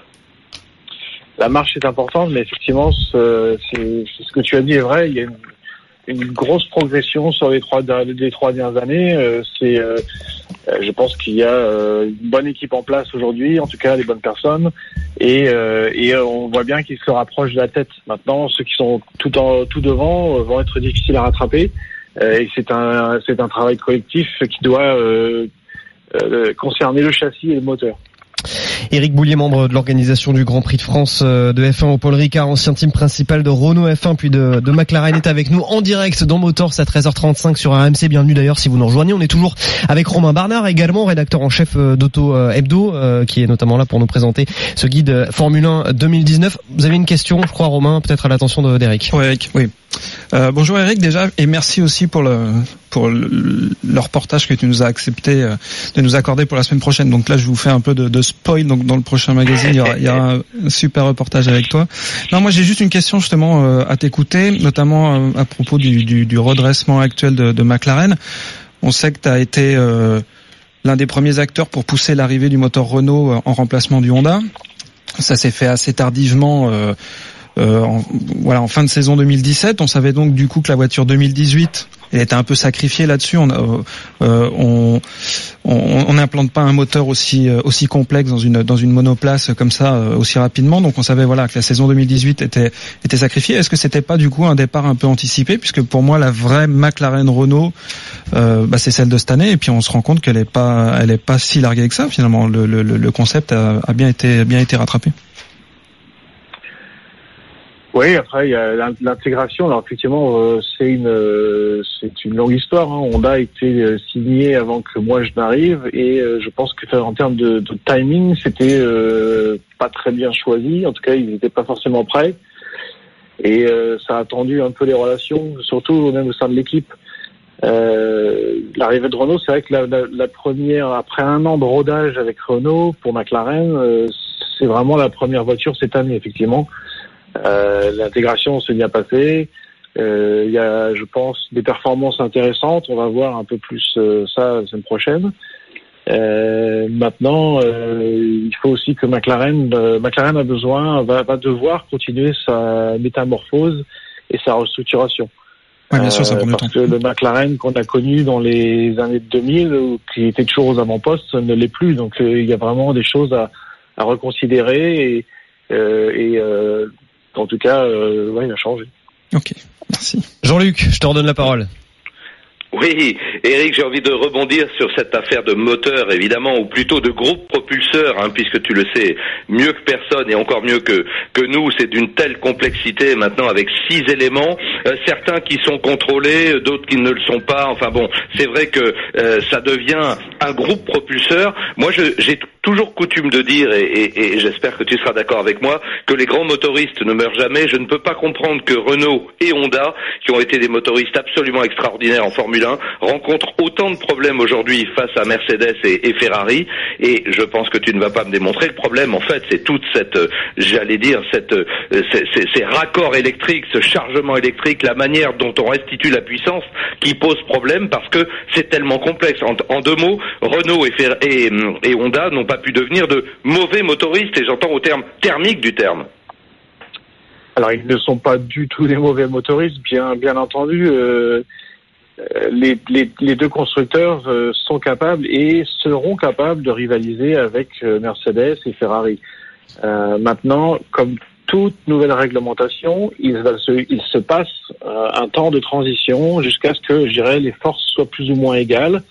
La marche est importante, mais effectivement, c'est, c'est, ce que tu as dit est vrai. Il y a une, une grosse progression sur les trois, les trois dernières années. Euh, c'est euh, Je pense qu'il y a euh, une bonne équipe en place aujourd'hui, en tout cas les bonnes personnes, et, euh, et on voit bien qu'ils se rapprochent de la tête. Maintenant, ceux qui sont tout en tout devant euh, vont être difficiles à rattraper, euh, et c'est un c'est un travail collectif qui doit euh, euh, concerner le châssis et le moteur. Éric Boulier, membre de l'organisation du Grand Prix de France de F un au Paul Ricard, ancien team principal de Renault F un puis de, de McLaren, est avec nous en direct dans Motors à treize heures trente-cinq sur R M C. Bienvenue d'ailleurs si vous nous rejoignez. On est toujours avec Romain Barnard, également rédacteur en chef d'Auto Hebdo, euh, qui est notamment là pour nous présenter ce guide Formule un deux mille dix-neuf. Vous avez une question, je crois, Romain, peut-être à l'attention d'Éric. Oui, Eric, oui. Euh, bonjour Eric déjà, et merci aussi pour le pour le, le reportage que tu nous as accepté euh, de nous accorder pour la semaine prochaine. Donc là, je vous fais un peu de, de spoil. Donc dans le prochain magazine, il y aura, il y aura un super reportage avec toi. Non, moi j'ai juste une question justement euh, à t'écouter, notamment euh, à propos du, du, du redressement actuel de, de McLaren. On sait que tu as été euh, l'un des premiers acteurs pour pousser l'arrivée du moteur Renault euh, en remplacement du Honda. Ça s'est fait assez tardivement. Euh, Euh, en, voilà, en fin de saison deux mille dix-sept, on savait donc du coup que la voiture deux mille dix-huit, elle était un peu sacrifiée là-dessus. On euh, on, on on n'implante pas un moteur aussi aussi complexe dans une dans une monoplace comme ça euh, aussi rapidement. Donc on savait voilà que la saison deux mille dix-huit était était sacrifiée. Est-ce que c'était pas du coup un départ un peu anticipé, puisque pour moi la vraie McLaren Renault, euh, bah, c'est celle de cette année, et puis on se rend compte qu'elle est pas elle est pas si larguée que ça finalement. Le le, le concept a, a bien été bien été rattrapé. Oui, après il y a l'intégration. Alors effectivement, euh, c'est une euh, c'est une longue histoire. Hein. Honda a été euh, signé avant que moi je n'arrive, et euh, je pense que en termes de, de timing, c'était euh, pas très bien choisi. En tout cas, ils n'étaient pas forcément prêts, et euh, ça a tendu un peu les relations, surtout même au sein de l'équipe. Euh, l'arrivée de Renault, c'est vrai que la, la, la première, après un an de rodage avec Renault pour McLaren, euh, c'est vraiment la première voiture cette année, effectivement. Euh, l'intégration s'est bien passée. Euh, il y a, je pense, des performances intéressantes. On va voir un peu plus euh, ça la semaine prochaine. Euh, maintenant, euh, il faut aussi que McLaren, euh, McLaren a besoin, va, va devoir continuer sa métamorphose et sa restructuration. Ouais, bien sûr, ça prend euh, du parce temps. que le McLaren qu'on a connu dans les années deux mille, qui était toujours aux avant-postes, ne l'est plus. Donc, euh, il y a vraiment des choses à, à reconsidérer, et, euh, et euh, en tout cas, euh, ouais, il a changé. Ok, merci. Jean-Luc, je te redonne la parole. Oui, Eric, j'ai envie de rebondir sur cette affaire de moteur, évidemment, ou plutôt de groupe propulseur, hein, puisque tu le sais mieux que personne, et encore mieux que que nous, c'est d'une telle complexité maintenant, avec six éléments, euh, certains qui sont contrôlés, d'autres qui ne le sont pas. Enfin bon, c'est vrai que euh, ça devient un groupe propulseur. Moi, je, j'ai toujours coutume de dire, et, et, et j'espère que tu seras d'accord avec moi, que les grands motoristes ne meurent jamais. Je ne peux pas comprendre que Renault et Honda, qui ont été des motoristes absolument extraordinaires en Formule un, rencontrent autant de problèmes aujourd'hui face à Mercedes et, et Ferrari. Et je pense que tu ne vas pas me démontrer le problème. En fait, c'est toute cette, euh, j'allais dire, cette, euh, ces, ces, ces raccords électriques, ce chargement électrique, la manière dont on restitue la puissance qui pose problème, parce que c'est tellement complexe. En, en deux mots, Renault et, Fer- et, et Honda n'ont pas pu devenir de mauvais motoristes, et j'entends au terme thermique du terme. Alors, ils ne sont pas du tout des mauvais motoristes, bien bien entendu. Euh, les, les, les deux constructeurs euh, sont capables et seront capables de rivaliser avec euh, Mercedes et Ferrari. Euh, maintenant, comme toute nouvelle réglementation, il, va se, il se passe euh, un temps de transition jusqu'à ce que, je dirais, les forces soient plus ou moins égales.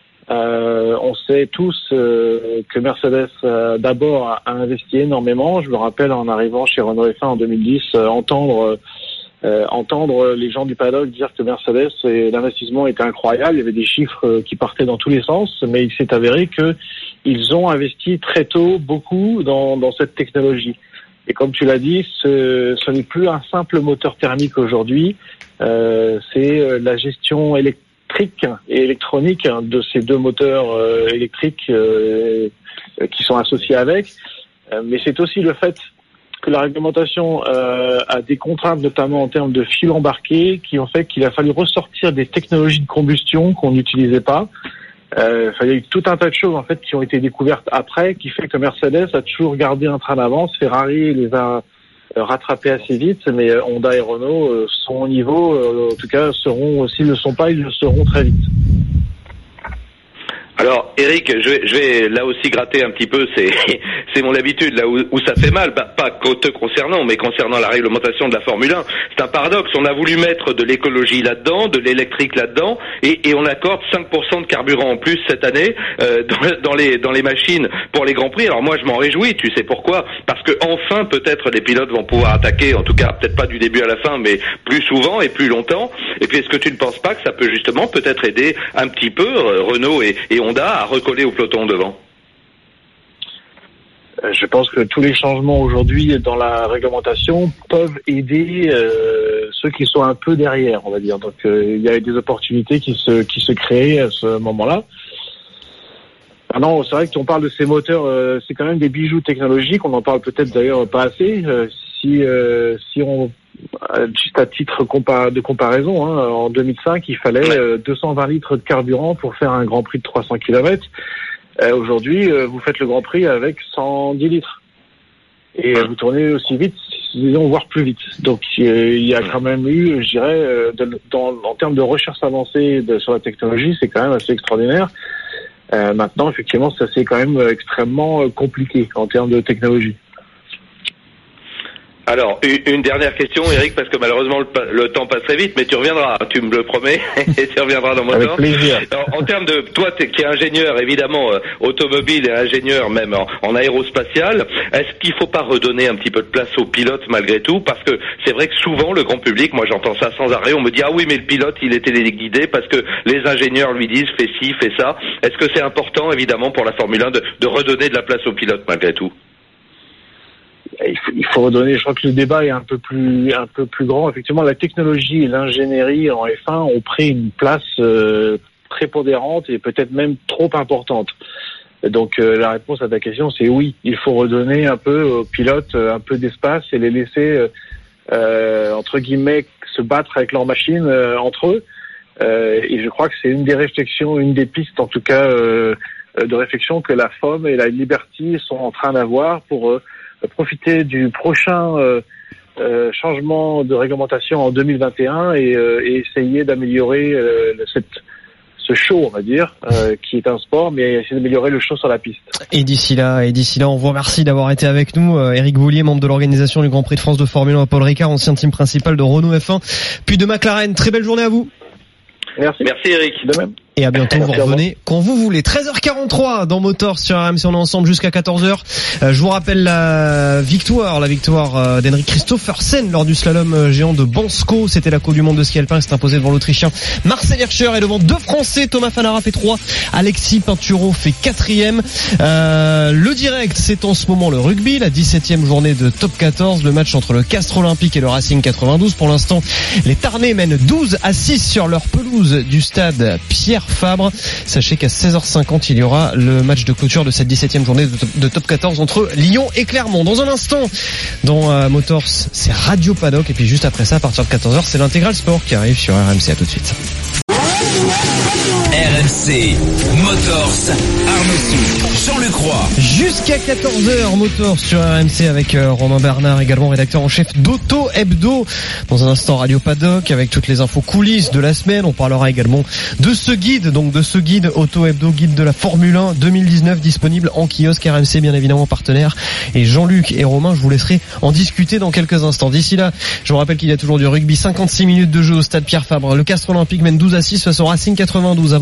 Euh, on sait tous euh, que Mercedes euh, d'abord a, a investi énormément. Je me rappelle en arrivant chez Renault F un en deux mille dix, euh, entendre euh, entendre les gens du paddock dire que Mercedes, et l'investissement était incroyable, il y avait des chiffres qui partaient dans tous les sens, mais il s'est avéré que ils ont investi très tôt beaucoup dans, dans cette technologie. Et comme tu l'as dit, ce, ce n'est plus un simple moteur thermique aujourd'hui, euh, c'est la gestion électrique et électronique de ces deux moteurs euh, électriques euh, qui sont associés avec, euh, mais c'est aussi le fait que la réglementation euh, a des contraintes, notamment en termes de fil embarqué, qui ont fait qu'il a fallu ressortir des technologies de combustion qu'on n'utilisait pas. Euh, il y a eu tout un tas de choses en fait qui ont été découvertes après, qui fait que Mercedes a toujours gardé un train d'avance. Ferrari les a euh, rattrapés assez vite, mais euh, Honda et Renault euh, sont au niveau, euh, en tout cas seront, s'ils ne le sont pas, ils le seront très vite. Alors, Eric, je vais, je vais là aussi gratter un petit peu, c'est, c'est mon habitude, là où, où ça fait mal, bah, pas te concernant, mais concernant la réglementation de la Formule un. C'est un paradoxe, on a voulu mettre de l'écologie là-dedans, de l'électrique là-dedans, et, et on accorde cinq pour cent de carburant en plus cette année euh, dans, dans, les, dans les machines pour les Grands Prix. Alors moi, je m'en réjouis, tu sais pourquoi ? Parce que enfin, peut-être, les pilotes vont pouvoir attaquer, en tout cas, peut-être pas du début à la fin, mais plus souvent et plus longtemps. Et puis, est-ce que tu ne penses pas que ça peut justement peut-être aider un petit peu euh, Renault et, et Honda à recoller au peloton devant? Je pense que tous les changements aujourd'hui dans la réglementation peuvent aider euh, ceux qui sont un peu derrière, on va dire. Donc euh, il y a des opportunités qui se qui se créent à ce moment-là. Ah non, c'est vrai que on parle de ces moteurs, euh, c'est quand même des bijoux technologiques. On en parle peut-être d'ailleurs pas assez. Euh, si euh, si on juste à titre compa- de comparaison, hein, en deux mille cinq, il fallait euh, deux cent vingt litres de carburant pour faire un Grand Prix de trois cents kilomètres. Euh, aujourd'hui, euh, vous faites le Grand Prix avec cent dix litres. Et euh, vous tournez aussi vite, disons, voire plus vite. Donc, euh, il y a quand même eu, je dirais, euh, de, dans, en termes de recherche avancée de, sur la technologie, c'est quand même assez extraordinaire. Euh, maintenant, effectivement, ça c'est quand même extrêmement compliqué en termes de technologie. Alors, une dernière question, Eric, parce que malheureusement le, le temps passe très vite, mais tu reviendras, tu me le promets, et tu reviendras dans mon Avec temps. plaisir. En, en termes de, toi t'es, qui est ingénieur évidemment euh, automobile et ingénieur même en, en aérospatial, est-ce qu'il faut pas redonner un petit peu de place aux pilotes malgré tout? Parce que c'est vrai que souvent le grand public, moi j'entends ça sans arrêt, on me dit ah oui mais le pilote il est téléguidé parce que les ingénieurs lui disent fais ci, fais ça. Est-ce que c'est important évidemment pour la Formule un de, de redonner de la place aux pilotes malgré tout? Il faut, il faut redonner, je crois que le débat est un peu plus un peu plus grand. Effectivement, la technologie et l'ingénierie en F un ont pris une place euh, prépondérante et peut-être même trop importante. Donc euh, la réponse à ta question, c'est oui, il faut redonner un peu aux pilotes un peu d'espace et les laisser euh, entre guillemets se battre avec leurs machines euh, entre eux. Euh, et je crois que c'est une des réflexions, une des pistes en tout cas euh, de réflexion que la F O M et la Liberty sont en train d'avoir pour euh, profiter du prochain euh, euh, changement de réglementation en deux mille vingt et un et, euh, et essayer d'améliorer euh, cette, ce show, on va dire, euh, qui est un sport, mais essayer d'améliorer le show sur la piste. Et d'ici là, et d'ici là, on vous remercie d'avoir été avec nous. Euh, Eric Boulier, membre de l'organisation du Grand Prix de France de Formule un, Paul Ricard, ancien team principal de Renault F un, puis de McLaren. Très belle journée à vous. Merci. Merci Eric. De même. Et à bientôt, Merci, vous revenez quand vous voulez. treize heures quarante-trois dans Motors sur R M C, on est ensemble jusqu'à quatorze heures. Euh, je vous rappelle la victoire, la victoire euh, d'Henrik Kristoffersen lors du slalom géant de Bansko. C'était la Coupe du Monde de ski alpin, s'est imposé devant l'Autrichien Marcel Hirscher et devant deux Français. Thomas Fanara fait trois, Alexis Pinturo fait quatrième. Euh, le direct, c'est en ce moment le rugby, la dix-septième journée de top quatorze, le match entre le Castres Olympique et le Racing quatre-vingt-douze. Pour l'instant, les Tarnais mènent douze à six sur leur pelouse du stade Pierre Fabre. Sachez qu'à seize heures cinquante, il y aura le match de clôture de cette dix-septième journée de top, de top quatorze entre Lyon et Clermont. Dans un instant, dans euh, Motors, c'est Radio Paddock. Et puis juste après ça, à partir de quatorze heures, c'est l'intégral sport qui arrive sur R M C. À tout de suite. R M C Motors, Arnaud Souk, Jean-Luc Roy. Jusqu'à quatorze heures, Motors sur R M C avec euh, Romain Bernard, également rédacteur en chef d'Auto Hebdo. Dans un instant, Radio Paddock avec toutes les infos coulisses de la semaine. On parlera également de ce guide, donc de ce guide Auto Hebdo, guide de la Formule un deux mille dix-neuf, disponible en kiosque. R M C bien évidemment partenaire. Et Jean-Luc et Romain, je vous laisserai en discuter dans quelques instants. D'ici là, je vous rappelle qu'il y a toujours du rugby, cinquante-six minutes de jeu au stade Pierre Fabre. Le Castres Olympique mène douze à six face au Racing quatre-vingt-douze, avant-dernier match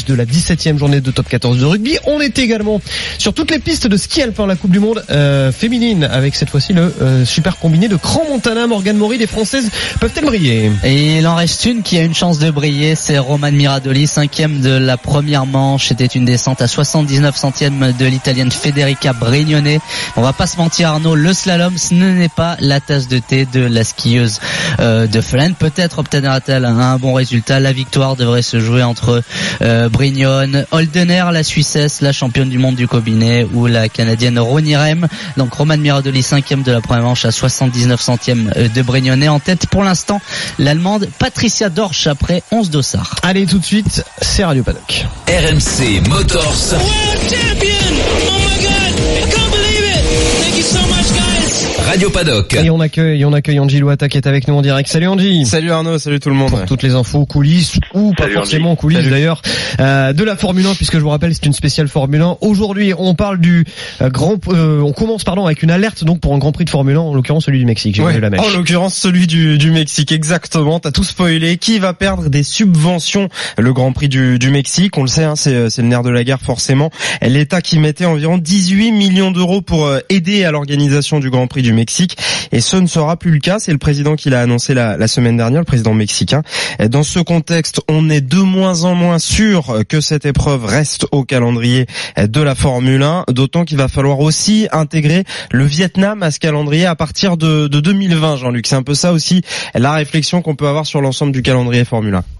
match de la dix-septième journée de top quatorze de rugby. On est également sur toutes les pistes de ski alpin, la Coupe du Monde euh, féminine, avec cette fois-ci le euh, super combiné de Crans-Montana. Morgane Maury, les Françaises peuvent-elles briller? Et il en reste une qui a une chance de briller, c'est Romane Miradoli, cinquième de la première manche. C'était une descente à soixante-dix-neuf centièmes de l'Italienne Federica Brignone. On va pas se mentir, Arnaud, le slalom, ce n'est pas la tasse de thé de la skieuse euh, de Flaine. Peut-être obtiendra-t-elle un, un bon résultat. La victoire devrait se jouer entre euh, Brignone, Holdener, la Suissesse, la championne du monde du combiné, ou la Canadienne Ronnie Rem. Donc Romane Miradoli, cinquième de la première manche à soixante-dix-neuf centièmes de Brignone. En tête pour l'instant, l'Allemande Patricia Dorsch après onze dossards. Allez, tout de suite, c'est Radio Paddock. R M C Motors. World champion! Oh my God! I can't believe it! Thank you so much, guys! Radio Paddock. Et on accueille, on accueille Angie Louata qui est avec nous en direct. Salut Angie. Salut Arnaud, salut tout le monde. Pour toutes les infos coulisses ou pas Salut forcément Angie. coulisses Salut. d'ailleurs euh, de la Formule un, puisque je vous rappelle c'est une spéciale Formule un. Aujourd'hui on parle du euh, grand, euh, on commence pardon avec une alerte donc pour un Grand Prix de Formule un, en l'occurrence celui du Mexique. J'ai Ouais, vu la mèche. en l'occurrence celui du, du Mexique, exactement. T'as tout spoilé. Qui va perdre des subventions? Le Grand Prix du, du Mexique, on le sait, hein, c'est, c'est le nerf de la guerre forcément. L'État qui mettait environ dix-huit millions d'euros pour euh, aider à l'organisation du Grand Prix du Mexique, et ce ne sera plus le cas. C'est le président qui l'a annoncé la, la semaine dernière, le président mexicain. Dans ce contexte, on est de moins en moins sûr que cette épreuve reste au calendrier de la Formule un, d'autant qu'il va falloir aussi intégrer le Vietnam à ce calendrier à partir de, de deux mille vingt, Jean-Luc. C'est un peu ça aussi la réflexion qu'on peut avoir sur l'ensemble du calendrier Formule un.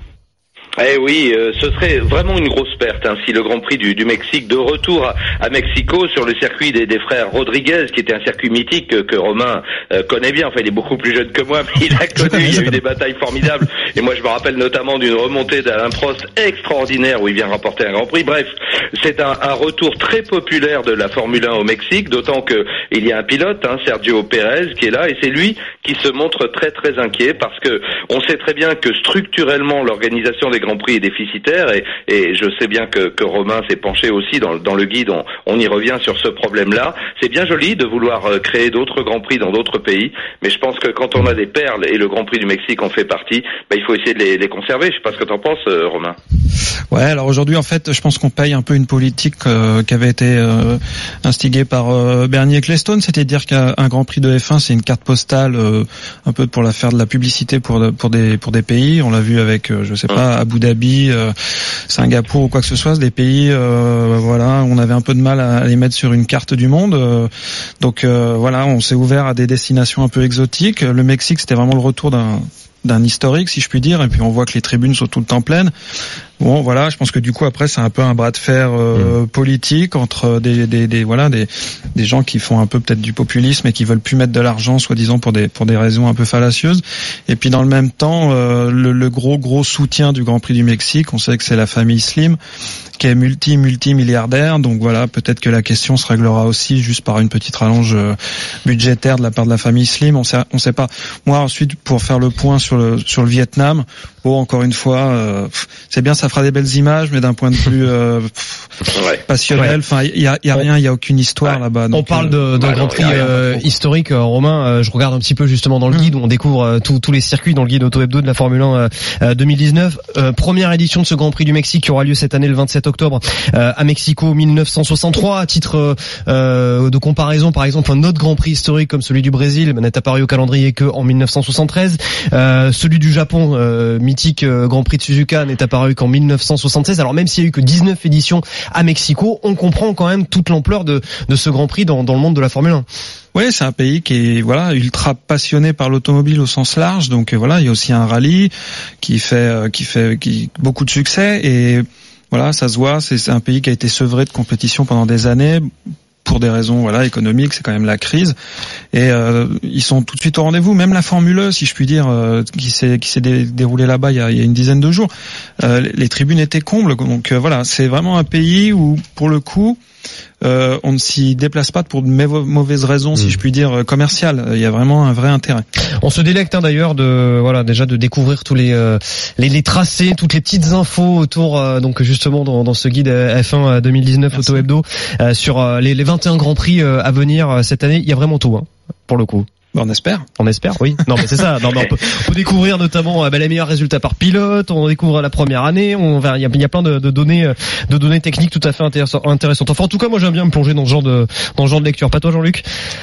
Eh oui, euh, ce serait vraiment une grosse perte hein, si le Grand Prix du, du Mexique, de retour à, à Mexico sur le circuit des, des frères Rodriguez, qui était un circuit mythique que, que Romain euh, connaît bien. Enfin, il est beaucoup plus jeune que moi, mais il a connu. Il y a eu des batailles formidables. Et moi, je me rappelle notamment d'une remontée d'Alain Prost extraordinaire où il vient remporter un Grand Prix. Bref, c'est un, un retour très populaire de la Formule un au Mexique, d'autant que il y a un pilote, hein, Sergio Pérez, qui est là, et c'est lui qui se montre très très inquiet parce que on sait très bien que structurellement l'organisation des Grand Prix est déficitaire, et, et je sais bien que, que Romain s'est penché aussi dans, dans le guide, on, on y revient sur ce problème-là. C'est bien joli de vouloir euh, créer d'autres Grands Prix dans d'autres pays, mais je pense que quand on a des perles, et le Grand Prix du Mexique en fait partie, bah, il faut essayer de les, les conserver. Je sais pas ce que t'en penses, euh, Romain. Ouais, alors aujourd'hui en fait, je pense qu'on paye un peu une politique euh, qui avait été euh, instigée par euh, Bernie Ecclestone, c'est-à-dire qu'un Grand Prix de F un, c'est une carte postale euh, un peu pour la faire de la publicité pour pour des pour des pays. On l'a vu avec euh, je sais pas, Abu Dhabi, euh, Singapour ou quoi que ce soit, des pays euh, voilà, on avait un peu de mal à les mettre sur une carte du monde. Euh, donc euh, voilà, on s'est ouvert à des destinations un peu exotiques. Le Mexique, c'était vraiment le retour d'un d'un historique, si je puis dire, et puis on voit que les tribunes sont tout le temps pleines. Bon, voilà, je pense que du coup après c'est un peu un bras de fer euh, mmh. politique entre des, des, des voilà des, des gens qui font un peu peut-être du populisme et qui veulent plus mettre de l'argent, soi-disant pour des pour des raisons un peu fallacieuses. Et puis dans le même temps, euh, le, le gros gros soutien du Grand Prix du Mexique, on sait que c'est la famille Slim qui est multi multi milliardaire. Donc voilà, peut-être que la question se réglera aussi juste par une petite rallonge euh, budgétaire de la part de la famille Slim. On sait on sait pas. Moi ensuite, pour faire le point sur le sur le Vietnam, bon encore une fois, euh, c'est bien, ça fera des belles images, mais d'un point de vue euh, ouais. passionnel, enfin il y a, y a rien, il y a aucune histoire ouais. là-bas. Donc, on parle de, d'un bah, Grand Prix euh, historique, euh, Romain. Euh, je regarde un petit peu justement dans le guide où on découvre euh, tous les circuits dans le guide Auto Hebdo de la Formule un euh, deux mille dix-neuf. Euh, première édition de ce Grand Prix du Mexique qui aura lieu cette année le vingt-sept octobre euh, à Mexico mille neuf cent soixante-trois. À titre euh, de comparaison, par exemple, un autre Grand Prix historique comme celui du Brésil n'est apparu au calendrier que en mille neuf cent soixante-treize. Euh, celui du Japon, euh, mythique euh, Grand Prix de Suzuka, n'est apparu qu'en mille neuf cent soixante-seize. Alors même s'il y a eu que dix-neuf éditions à Mexico, on comprend quand même toute l'ampleur de, de ce Grand Prix dans, dans le monde de la Formule un. Oui, c'est un pays qui est voilà ultra passionné par l'automobile au sens large. Donc voilà, il y a aussi un rallye qui fait qui fait qui beaucoup de succès, et voilà, ça se voit. C'est, c'est un pays qui a été sevré de compétition pendant des années. Pour des raisons voilà économiques, c'est quand même la crise, et euh, ils sont tout de suite au rendez-vous. Même la Formule un, si je puis dire, euh, qui s'est qui s'est dé, déroulée là-bas il y, a, il y a une dizaine de jours, euh, les, les tribunes étaient combles. Donc euh, voilà, c'est vraiment un pays où pour le coup euh, on ne s'y déplace pas pour de mauvaises raisons, si mmh. je puis dire, commerciales. Il y a vraiment un vrai intérêt. On se délecte hein, d'ailleurs de voilà déjà de découvrir tous les euh, les, les tracés, toutes les petites infos autour euh, donc justement dans, dans ce guide F un deux mille dix-neuf Auto Hebdo euh, sur euh, les, les vingt et un grands prix euh, à venir euh, cette année. Il y a vraiment tout hein, pour le coup. Bah, on espère. On espère, oui. Non, mais c'est ça. Non, mais on, peut, on peut découvrir notamment bah, les meilleurs résultats par pilote. On découvre la première année. On va, il y a, y a plein de, de données, de données techniques tout à fait intéressantes. Enfin, en tout cas, moi, j'aime bien me plonger dans ce genre de, dans ce genre de lecture. Pas toi, Jean-Luc?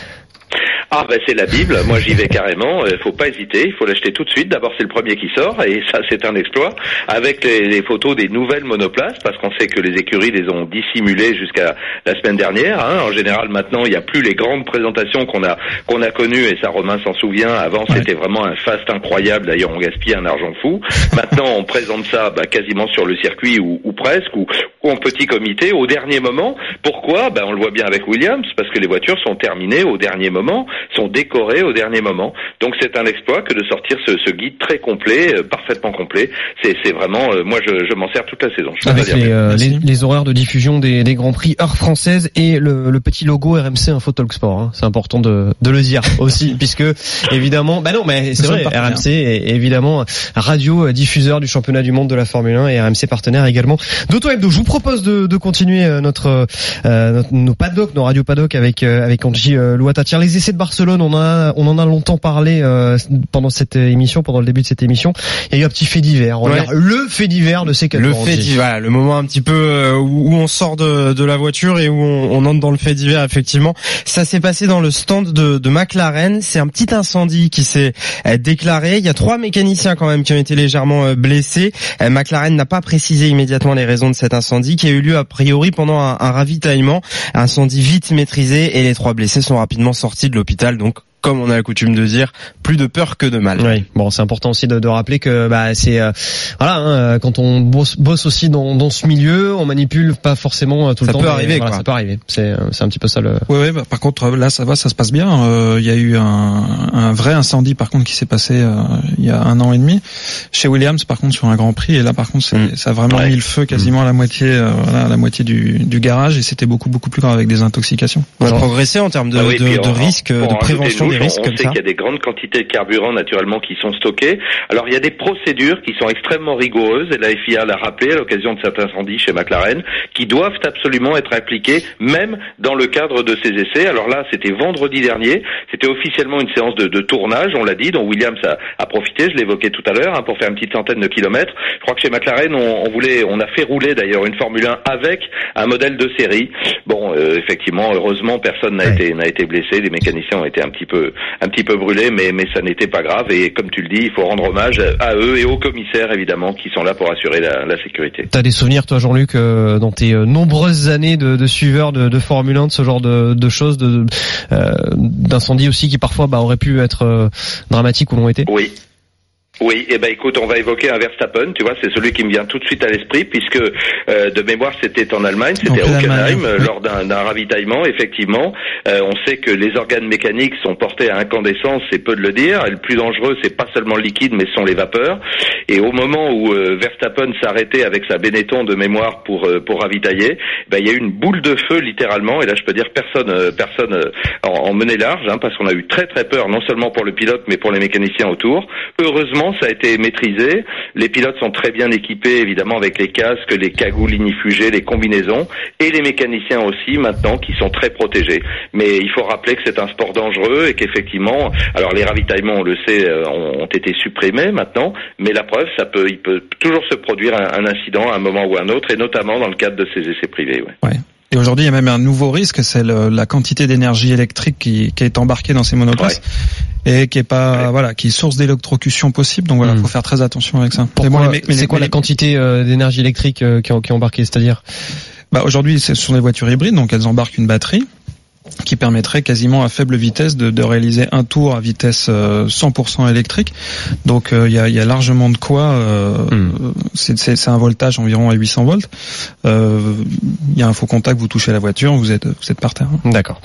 Ah ben c'est la Bible, moi j'y vais carrément, il faut pas hésiter, il faut l'acheter tout de suite, d'abord c'est le premier qui sort et ça c'est un exploit, avec les, les photos des nouvelles monoplaces, parce qu'on sait que les écuries les ont dissimulées jusqu'à la semaine dernière, hein. En général maintenant il n'y a plus les grandes présentations qu'on a qu'on a connues, et ça Romain s'en souvient, avant ouais. C'était vraiment un faste incroyable, d'ailleurs on gaspille un argent fou, maintenant on présente ça bah, quasiment sur le circuit ou, ou presque, ou, ou en petit comité, au dernier moment. Pourquoi? Ben on le voit bien avec Williams, parce que les voitures sont terminées au dernier moment, sont décorés au dernier moment. Donc c'est un exploit que de sortir ce, ce guide très complet, euh, parfaitement complet. C'est, c'est vraiment, euh, moi je, je m'en sers toute la saison. Je Avec les, euh, les, les horaires de diffusion des, des Grands Prix, heure française, et le, le petit logo R M C Info Talk Sport. Hein. C'est important de, de le dire aussi, puisque évidemment, bah non, mais c'est vrai, R M C est évidemment radio diffuseur du championnat du monde de la Formule un et R M C partenaire également d'Auto Hebdo. Je vous propose de, de continuer notre, euh, notre nos paddocks, nos radio paddocks avec euh, avec Angie euh, Louata. Tiens, les essais de Barcelone, on a on en a longtemps parlé euh, pendant cette émission, pendant le début de cette émission. Il y a eu un petit fait divers. On va ouais. dire le fait divers de ces quatre Le ans, fait divers, voilà, le moment un petit peu euh, où on sort de, de la voiture et où on, on entre dans le fait divers. Effectivement, ça s'est passé dans le stand de, de McLaren. C'est un petit incendie qui s'est euh, déclaré. Il y a trois mécaniciens quand même qui ont été légèrement euh, blessés. Euh, McLaren n'a pas précisé immédiatement les raisons de cet incendie qui a eu lieu a priori pendant un, un ravitaillement. Incendie vite maîtrisé et les trois blessés sont rapidement sortis de l'hôpital. Donc, comme on a la coutume de dire, plus de peur que de mal. Oui, bon, c'est important aussi de, de rappeler que bah c'est euh, voilà, hein, quand on bosse, bosse aussi dans, dans ce milieu, on manipule pas forcément tout ça le temps. Peut arriver, voilà, quoi. Ça peut arriver. C'est c'est un petit peu ça le. Ouais, ouais. Bah, par contre, là, ça va, ça se passe bien. Il euh, y a eu un, un vrai incendie, par contre, qui s'est passé euh, il y a un an et demi chez Williams, par contre, sur un Grand Prix. Et là, par contre, c'est, mmh. ça a vraiment ouais. mis le feu quasiment mmh. à la moitié, euh, voilà, à la moitié du, du garage, et c'était beaucoup, beaucoup plus grave avec des intoxications. On a progressé en termes de, ah oui, de, de, on, de risques, de prévention des risques. On comme sait ça. qu'il y a des grandes quantités de carburant naturellement qui sont stockées. Alors il y a des procédures qui sont extrêmement rigoureuses, et la F I A l'a rappelé à l'occasion de cet incendie chez McLaren, qui doivent absolument être appliquées même dans le cadre de ces essais. Alors là, c'était vendredi dernier, c'était officiellement une séance de, de tournage, on l'a dit, dont Williams a, a profité, je l'évoquais tout à l'heure, hein, pour faire une petite centaine de kilomètres. Je crois que chez McLaren, on, on voulait, on a fait rouler d'ailleurs une Formule un avec un modèle de série. Bon, euh, effectivement, heureusement, personne n'a ouais. été n'a été blessé, les mécaniciens ont été un petit peu un petit peu brûlés, mais mais ça n'était pas grave. Et comme tu le dis, il faut rendre hommage à eux et aux commissaires évidemment qui sont là pour assurer la, la sécurité. T'as des souvenirs, toi, Jean-Luc, euh, dans tes euh, nombreuses années de, de suiveur de, de Formule un, de ce genre de, de choses, de euh, d'incendies aussi qui parfois bah, auraient pu être euh, dramatiques ou l'ont été? Oui. Oui, eh ben écoute, on va évoquer un Verstappen, tu vois, c'est celui qui me vient tout de suite à l'esprit, puisque euh, de mémoire c'était en Allemagne, c'était à Hockenheim, euh, lors d'un, d'un ravitaillement, effectivement. Euh, on sait que les organes mécaniques sont portés à incandescence, c'est peu de le dire, et le plus dangereux c'est pas seulement le liquide, mais ce sont les vapeurs. Et au moment où euh, Verstappen s'arrêtait avec sa Benetton de mémoire pour euh, pour ravitailler, ben il y a eu une boule de feu littéralement, et là je peux dire personne euh, personne euh, en, en menait large, hein, parce qu'on a eu très très peur, non seulement pour le pilote, mais pour les mécaniciens autour. Heureusement, ça a été maîtrisé. Les pilotes sont très bien équipés, évidemment, avec les casques, les cagoules ignifugées, les combinaisons, et les mécaniciens aussi, maintenant, qui sont très protégés. Mais il faut rappeler que c'est un sport dangereux et qu'effectivement, alors les ravitaillements, on le sait, ont été supprimés maintenant, mais la preuve, ça peut, il peut toujours se produire un, un incident à un moment ou à un autre, et notamment dans le cadre de ces essais privés. Ouais. Ouais. Et aujourd'hui, il y a même un nouveau risque, c'est le, la quantité d'énergie électrique qui, qui est embarquée dans ces monoplaces. Ouais. Et qui est pas, ouais. voilà, qui est source d'électrocution possible. Donc voilà, mmh. faut faire très attention avec ça. Pourquoi, bon, les, mais, c'est mais, quoi mais, la quantité euh, d'énergie électrique euh, qui, qui est embarquée, c'est-à-dire? Bah, aujourd'hui, ce sont des voitures hybrides, donc elles embarquent une batterie qui permettrait quasiment à faible vitesse de, de réaliser un tour à vitesse euh, cent pour cent électrique. Donc il euh, y, a, y a largement de quoi. Euh, mmh. c'est, c'est, c'est un voltage environ à huit cents volts. Il euh, y a un faux contact, vous touchez la voiture, vous êtes vous êtes par terre. D'accord.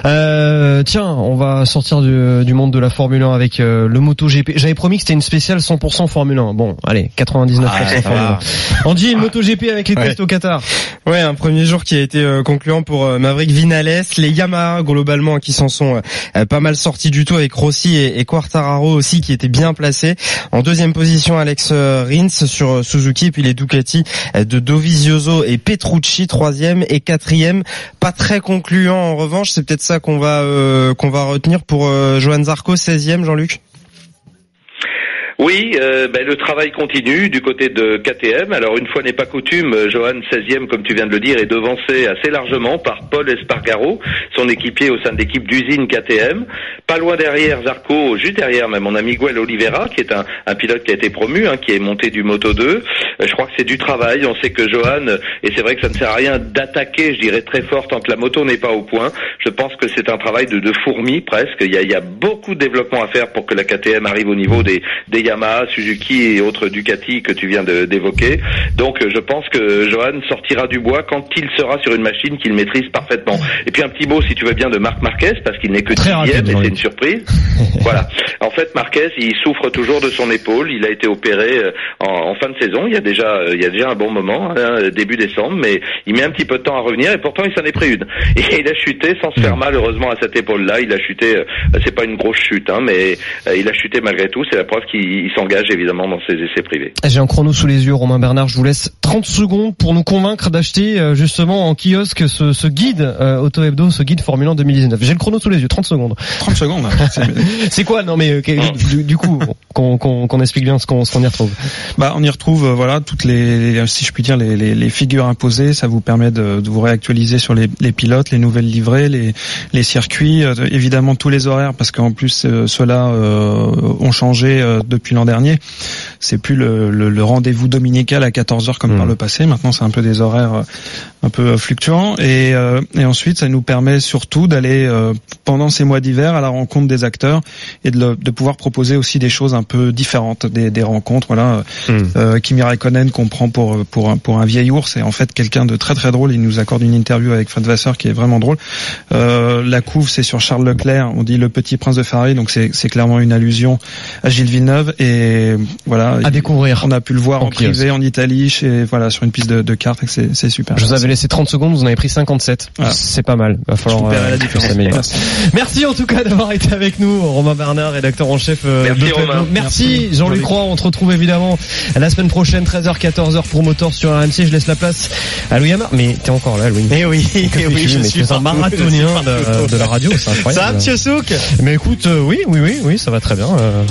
Euh, tiens, on va sortir du, du monde de la Formule un avec euh, le MotoGP. J'avais promis que c'était une spéciale cent pour cent Formule un. Bon, allez, quatre-vingt-dix-neuf pour cent ah, Formule un. On dit une MotoGP avec les tests ouais. au Qatar. Ouais, un premier jour qui a été euh, concluant pour euh, Maverick Viñales. Les Yamaha Yamaha globalement qui s'en sont euh, pas mal sortis du tout, avec Rossi et, et Quartararo aussi qui étaient bien placés. En deuxième position, Alex Rins sur Suzuki, et puis les Ducati de Dovizioso et Petrucci troisième et quatrième. Pas très concluant en revanche, c'est peut-être ça qu'on va euh, qu'on va retenir pour euh, Johan Zarco seizième, Jean-Luc. Oui, euh, ben, le travail continue du côté de K T M. Alors une fois n'est pas coutume, Johan seizième, comme tu viens de le dire, est devancé assez largement par Paul Espargaro, son équipier au sein de l'équipe d'usine K T M. Pas loin derrière Zarco, juste derrière même mon ami Miguel Oliveira, qui est un, un pilote qui a été promu, hein, qui est monté du Moto deux. Euh, je crois que c'est du travail. On sait que Johan, et c'est vrai que ça ne sert à rien d'attaquer, je dirais très fort, tant que la moto n'est pas au point. Je pense que c'est un travail de, de fourmi presque. Il y a, il y a beaucoup de développement à faire pour que la K T M arrive au niveau des, des Yamaha, Suzuki et autres Ducati que tu viens de, d'évoquer. Donc je pense que Johan sortira du bois quand il sera sur une machine qu'il maîtrise parfaitement. Et puis un petit mot, si tu veux bien, de Marc Marquez, parce qu'il n'est que dixième, et c'est une surprise. Voilà. En fait, Marquez, il souffre toujours de son épaule. Il a été opéré en, en fin de saison. Il y a déjà, il y a déjà un bon moment, hein, début décembre, mais il met un petit peu de temps à revenir, et pourtant il s'en est pris une. Et il a chuté sans se faire mal, heureusement, à cette épaule-là. Il a chuté, c'est pas une grosse chute, hein, mais il a chuté malgré tout. C'est la preuve qu'il s'engage évidemment dans ses essais privés. J'ai un chrono sous les yeux, Romain Bernard, je vous laisse trente secondes pour nous convaincre d'acheter euh, justement en kiosque ce, ce guide euh, Auto Hebdo, ce guide Formule un deux mille dix-neuf. J'ai le chrono sous les yeux, trente secondes. trente secondes. C'est quoi? Non mais euh, du, du coup, qu'on, qu'on, qu'on explique bien ce qu'on, ce qu'on y retrouve. Bah, on y retrouve, euh, voilà, toutes les, si je puis dire, les, les, les figures imposées. Ça vous permet de, de vous réactualiser sur les, les pilotes, les nouvelles livrées, les, les circuits, euh, évidemment tous les horaires, parce qu'en plus euh, ceux-là euh, ont changé euh, depuis l'an dernier. C'est plus le, le, le rendez-vous dominical à quatorze heures comme mmh. par le passé. Maintenant, c'est un peu des horaires un peu fluctuants. Et, euh, et ensuite, ça nous permet surtout d'aller euh, pendant ces mois d'hiver à la rencontre des acteurs et de, le, de pouvoir proposer aussi des choses un peu différentes, des, des rencontres. Voilà, mmh. euh, Kimi Räikkönen qu'on prend pour pour un, pour un vieil ours, et en fait quelqu'un de très très drôle. Il nous accorde une interview avec Fred Vasseur qui est vraiment drôle. Euh, la couve, c'est sur Charles Leclerc. On dit le petit prince de Ferrari, donc c'est, c'est clairement une allusion à Gilles Villeneuve. Et voilà, à découvrir. On a pu le voir en, en privé kiosque. En Italie, chez, voilà, sur une piste de, de kart, c'est, c'est super. Je vous avais laissé trente secondes, vous en avez pris cinquante-sept. Voilà. C'est pas mal. Va falloir euh, la différence. Merci. Merci en tout cas d'avoir été avec nous, Romain Bernard, rédacteur en chef. Euh, Merci de Romain. Merci, Merci Jean-Luc Roy. On te retrouve évidemment la semaine prochaine, treize heures quatorze heures pour Motors sur R M C. Je laisse la place à Louis Hamar. Mais t'es encore là, Louis. Eh oui, eh oui, je suis un marathonien de, de la radio, c'est incroyable. Ça va, monsieur Souk? Mais écoute, euh, oui, oui, oui, oui, ça va très bien. Euh...